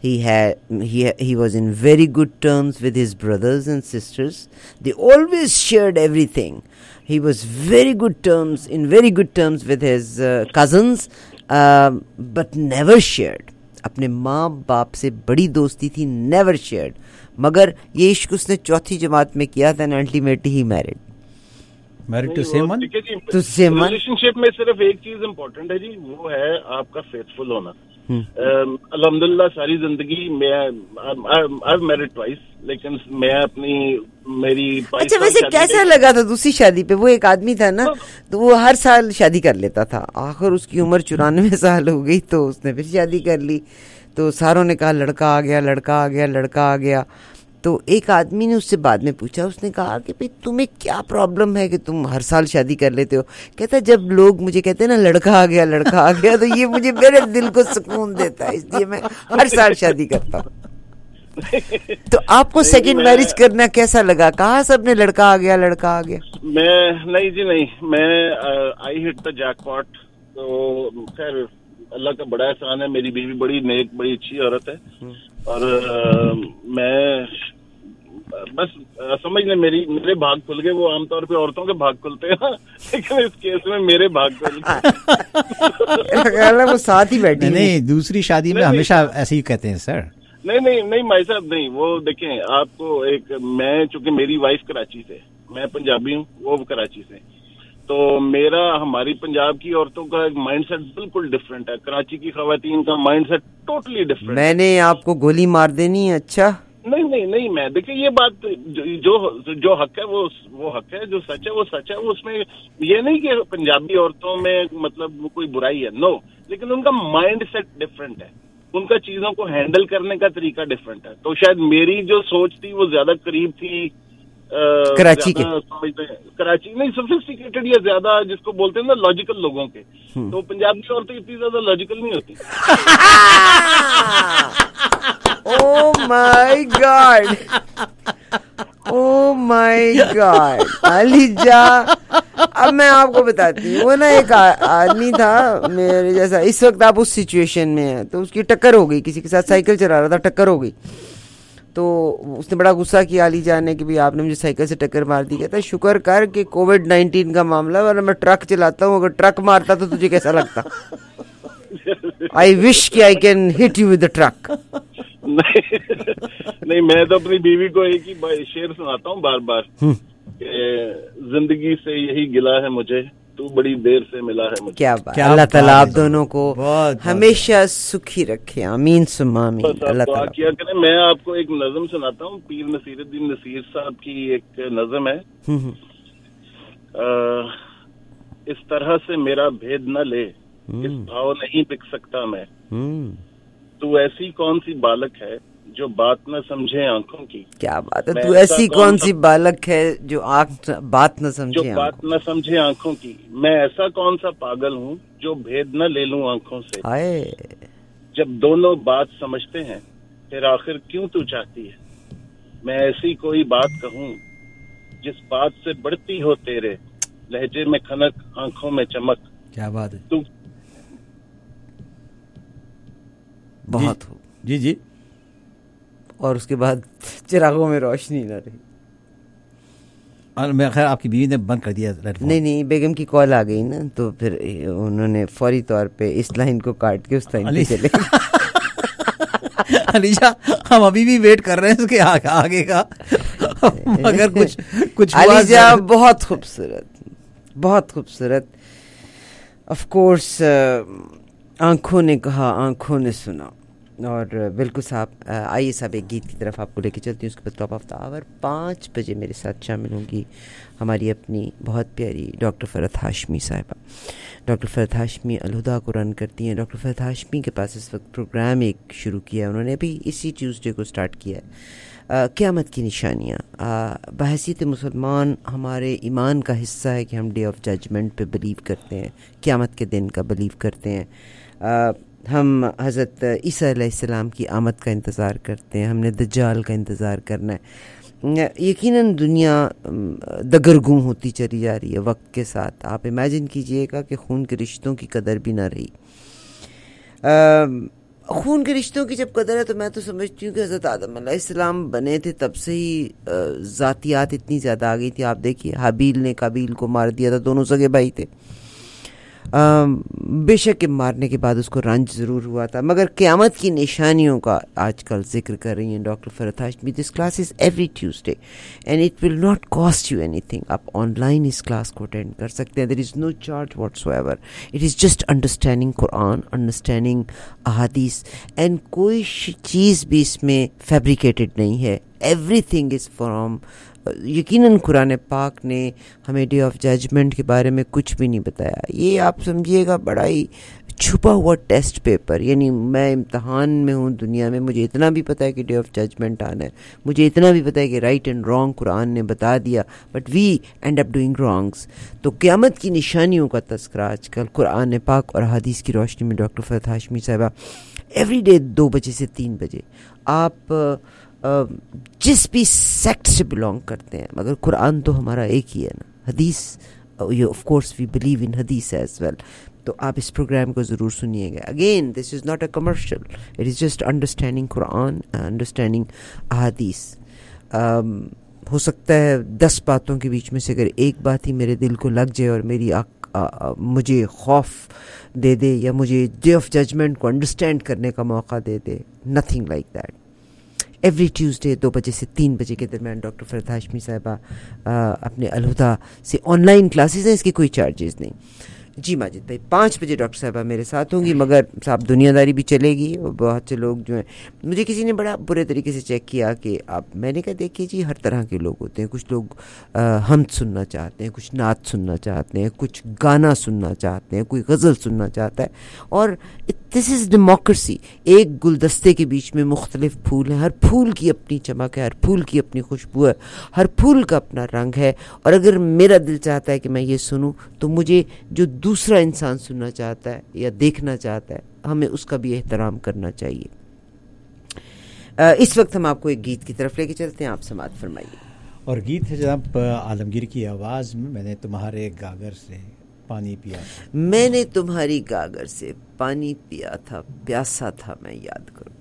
he was in very good terms with his brothers and sisters. They always shared everything. He was in very good terms with his cousins, but never shared. अपने माँ बाप से बड़ी दोस्ती थी, never shared. मगर ये इश्क उसने चौथी जमात में किया था, and ultimately he married. Married to same one? To same one. Relationship में सिर्फ एक चीज इम्पोर्टेंट है जी, वो है आपका फेथफुल होना। अल्हम्दुलिल्लाह सारी जिंदगी मैं मैरिड ट्वाइस, लेकिन मैं मेरी अच्छा, वैसे कैसा लगा था दूसरी शादी पे? वो एक आदमी था ना, तो वो हर साल शादी कर लेता था, आखिर उसकी उम्र 94 साल हो गई तो उसने फिर शादी कर ली, तो सारों ने कहा लड़का आ गया, लड़का आ गया, लड़का आ गया। तो एक आदमी ने उससे बाद में पूछा, उसने कहा कि भाई तुम्हें क्या प्रॉब्लम है कि तुम हर साल शादी कर लेते हो? कहता जब लोग मुझे कहते हैं ना लड़का आ गया, लड़का आ गया, तो ये मुझे मेरे दिल को सुकून देता है, इसलिए मैं हर साल शादी करता हूँ। तो आपको सेकंड मैरिज करना कैसा लगा? कहा सबने लड़का आ गया, लड़का आ गया? नहीं जी नहीं, मैं आई हिट द जैकपॉट। तो खैर अल्लाह का बड़ा एहसान है, मेरी बीवी बड़ी नेक, बड़ी अच्छी औरत है, और मैं बस समझ लें मेरे भाग खुल गए। वो आमतौर पे औरतों के भाग खुलते हैं ना, लेकिन इस केस में मेरे भाग खुल गए। वो साथ ही बैठी नहीं, दूसरी शादी में हमेशा ऐसे ही कहते हैं सर। नहीं भाई साहब नहीं, वो देखें आपको मैं चूंकि मेरी वाइफ कराची से, मैं पंजाबी हूँ, वो कराची से, तो हमारी पंजाब की औरतों का माइंडसेट बिल्कुल डिफरेंट है, कराची की खवातीन का माइंडसेट टोटली डिफरेंट। मैंने आपको गोली मार देनी है? अच्छा नहीं, मैं देखिए ये बात जो हक है वो हक है, जो सच है वो सच है। वो उसमें ये नहीं कि पंजाबी औरतों में मतलब कोई बुराई है, नो, लेकिन उनका माइंड सेट डिफरेंट है, उनका चीजों को हैंडल करने का तरीका डिफरेंट है। तो शायद मेरी जो सोच थी वो ज्यादा करीब थी कराची के, कराची नहीं, सोफिस्टिकेटेड या ज्यादा जिसको बोलते हैं ना लॉजिकल लोगों के। तो पंजाबी औरतें इतनी ज्यादा लॉजिकल नहीं होती। Oh my God, Aliza. अब मैं आपको बताती हूँ, वो ना एक आदमी था मेरे जैसा, इस वक्त आप उस सिचुएशन में हैं, तो उसकी टक्कर हो गई, किसी के साथ साइकिल चला रहा था, टक्कर हो गई, तो उसने बड़ा गुस्सा किया अली जान ने कि भाई आपने मुझे साइकिल से टक्कर मार दी। कहता शुक्र कर कि कोविड-19 का मामला, वरना मैं ट्रक चलाता हूँ, अगर ट्रक मारता तो तुझे कैसा लगता? आई विश कि I can hit you with the truck. नहीं, मैं तो अपनी बीवी को एक ही शेर सुनाता हूँ बार बार, जिंदगी से यही गिला है मुझे, तू बड़ी देर से मिला है मुझे। क्या बात, अल्लाह ताला आप दोनों को हमेशा सुखी रखे, आमीन सुम्मा आमीन। अल्लाह ताला किया करें। मैं आपको एक नज़म सुनाता हूँ, पीर नसीरुद्दीन नसीर साहब की एक नज़म है। इस तरह से मेरा भेद न ले, इस भाव नहीं बिक सकता मैं, तू ऐसी कौन सी बालक है जो बात न समझे आंखों की। क्या बात है, तू ऐसी कौन सी बालक है जो बात न समझे, जो बात न समझे आंखों की। मैं ऐसा कौन सा पागल हूँ जो भेद न ले लूं आंखों से। जब दोनों बात समझते हैं फिर आखिर क्यों तू चाहती है। मैं ऐसी कोई बात कहूँ जिस बात से बढ़ती हो तेरे लहजे में खनक, आंखों में चमक। क्या बात है, तू बहुत जी। और उसके बाद चिरागों में रोशनी न रही। और मैं खैर आपकी बीवी ने बंद कर दिया। नहीं, बेगम की कॉल आ गई ना, तो फिर उन्होंने फौरी तौर पे इस लाइन को काट के उस लाइन पे चले। अलीजा, हम अभी भी वेट कर रहे हैं उसके आगे का, मगर कुछ अलीजा बहुत खूबसूरत, बहुत खूबसूरत। آف کورس آنکھوں نے کہا آنکھوں نے سنا. اور بالکل صاحب آئیے صاحب ایک گیت کی طرف آپ کو لے کے چلتی ہوں. اس کے بعد ٹاپ آف دا آور 5 بجے میرے ساتھ شامل ہوں گی ہماری اپنی بہت پیاری ڈاکٹر فرحت ہاشمی صاحبہ. ڈاکٹر فرحت ہاشمی الہدا کو رن کرتی ہیں. ڈاکٹر فرحت ہاشمی کے پاس اس وقت پروگرام ایک شروع کیا ہے, انہوں نے ابھی اسی ٹیوزڈے کو سٹارٹ کیا ہے, قیامت کی نشانیاں. بحیثیت مسلمان ہمارے ایمان کا حصہ ہے کہ ہم ڈے آف ججمنٹ پہ بلیو کرتے ہیں, قیامت کے دن کا بلیو کرتے ہیں. ہم حضرت عیسیٰ علیہ السلام کی آمد کا انتظار کرتے ہیں, ہم نے دجال کا انتظار کرنا ہے. یقیناً دنیا دگرگوں ہوتی چلی جا رہی ہے وقت کے ساتھ. آپ امیجن کیجئے گا کہ خون کے رشتوں کی قدر بھی نہ رہی. خون کے رشتوں کی جب قدر ہے تو میں تو سمجھتی ہوں کہ حضرت آدم علیہ السلام بنے تھے تب سے ہی ذاتیات اتنی زیادہ آ گئی تھی. آپ دیکھیے حابیل نے قابیل کو مار دیا تھا, دونوں سگے بھائی تھے. بے شک مارنے کے بعد اس کو رنج ضرور ہوا تھا, مگر قیامت کی نشانیوں کا آج کل ذکر کر رہی ہیں doctor Farhat Hashmi. This class is every Tuesday and it will not cost you اینی تھنگ. آپ آن لائن اس کلاس کو اٹینڈ کر سکتے ہیں. There is no charge whatsoever. It is just understanding Quran, understanding Ahadith, and کوئی چیز بھی اس میں فیبریکیٹڈ نہیں ہے. ایوری تھنگ از فرام, یقیناً قرآن پاک نے ہمیں ڈے آف ججمنٹ کے بارے میں کچھ بھی نہیں بتایا. یہ آپ سمجھیے گا بڑا ہی چھپا ہوا ٹیسٹ پیپر. یعنی میں امتحان میں ہوں دنیا میں, مجھے اتنا بھی پتہ ہے کہ ڈے آف ججمنٹ آنا ہے, مجھے اتنا بھی پتہ ہے کہ رائٹ اینڈ رانگ قرآن نے بتا دیا, but we end up doing wrongs. تو قیامت کی نشانیوں کا تذکرہ آج کل قرآن پاک اور حدیث کی روشنی میں ڈاکٹر فرحت ہاشمی صاحبہ ایوری ڈے 2 بجے سے 3 بجے. آپ جس بھی سیکٹ سے بلانگ کرتے ہیں, مگر قرآن تو ہمارا ایک ہی ہے نا, hadith of course we believe in hadith as well. تو آپ اس پروگرام کو ضرور سنیے گا. Again this is not a commercial, it is just understanding Quran, understanding Ahadith. ہو سکتا ہے 10 باتوں کے بیچ میں سے اگر ایک بات ہی میرے دل کو لگ جائے اور میری مجھے خوف دے دے, یا مجھے ڈے آف ججمنٹ کو انڈرسٹینڈ کرنے کا موقع دے دے. Nothing like that. Every Tuesday 2 بجے سے 3 بجے کے درمیان ڈاکٹر فرحت ہاشمی صاحبہ اپنے الہدا سے آن لائن کلاسز ہیں, اس کی کوئی چارجز نہیں. جی ماجد بھائی 5 بجے ڈاکٹر صاحبہ میرے ساتھ ہوں گی, مگر صاحب دنیا داری بھی چلے گی. بہت سے لوگ جو ہیں, مجھے کسی نے بڑا برے طریقے سے چیک کیا کہ آپ, میں نے کہا دیکھیے جی ہر طرح کے لوگ ہوتے ہیں. کچھ لوگ حمد سننا چاہتے ہیں, کچھ نعت سننا چاہتے ہیں, کچھ گانا سننا چاہتے ہیں, کوئی غزل سننا چاہتا ہے. اور دس از ڈیموکریسی. ایک گلدستے کے بیچ میں مختلف پھول ہیں, ہر پھول کی اپنی چمک ہے, ہر پھول کی اپنی خوشبو ہے, ہر پھول کا اپنا رنگ ہے. اور اگر میرا دل چاہتا ہے کہ میں یہ سنوں, تو مجھے جو دوسرا انسان سننا چاہتا ہے یا دیکھنا چاہتا ہے, ہمیں اس کا بھی احترام کرنا چاہیے. اس وقت ہم آپ کو ایک گیت کی طرف لے کے چلتے ہیں, آپ سماعت فرمائیے. اور گیت ہے جناب عالمگیر کی آواز میں نے تمہارے گاگر سے پانی پیا, میں نے تمہاری گاگر سے پانی پیا تھا, پیاسا تھا میں یاد کروں.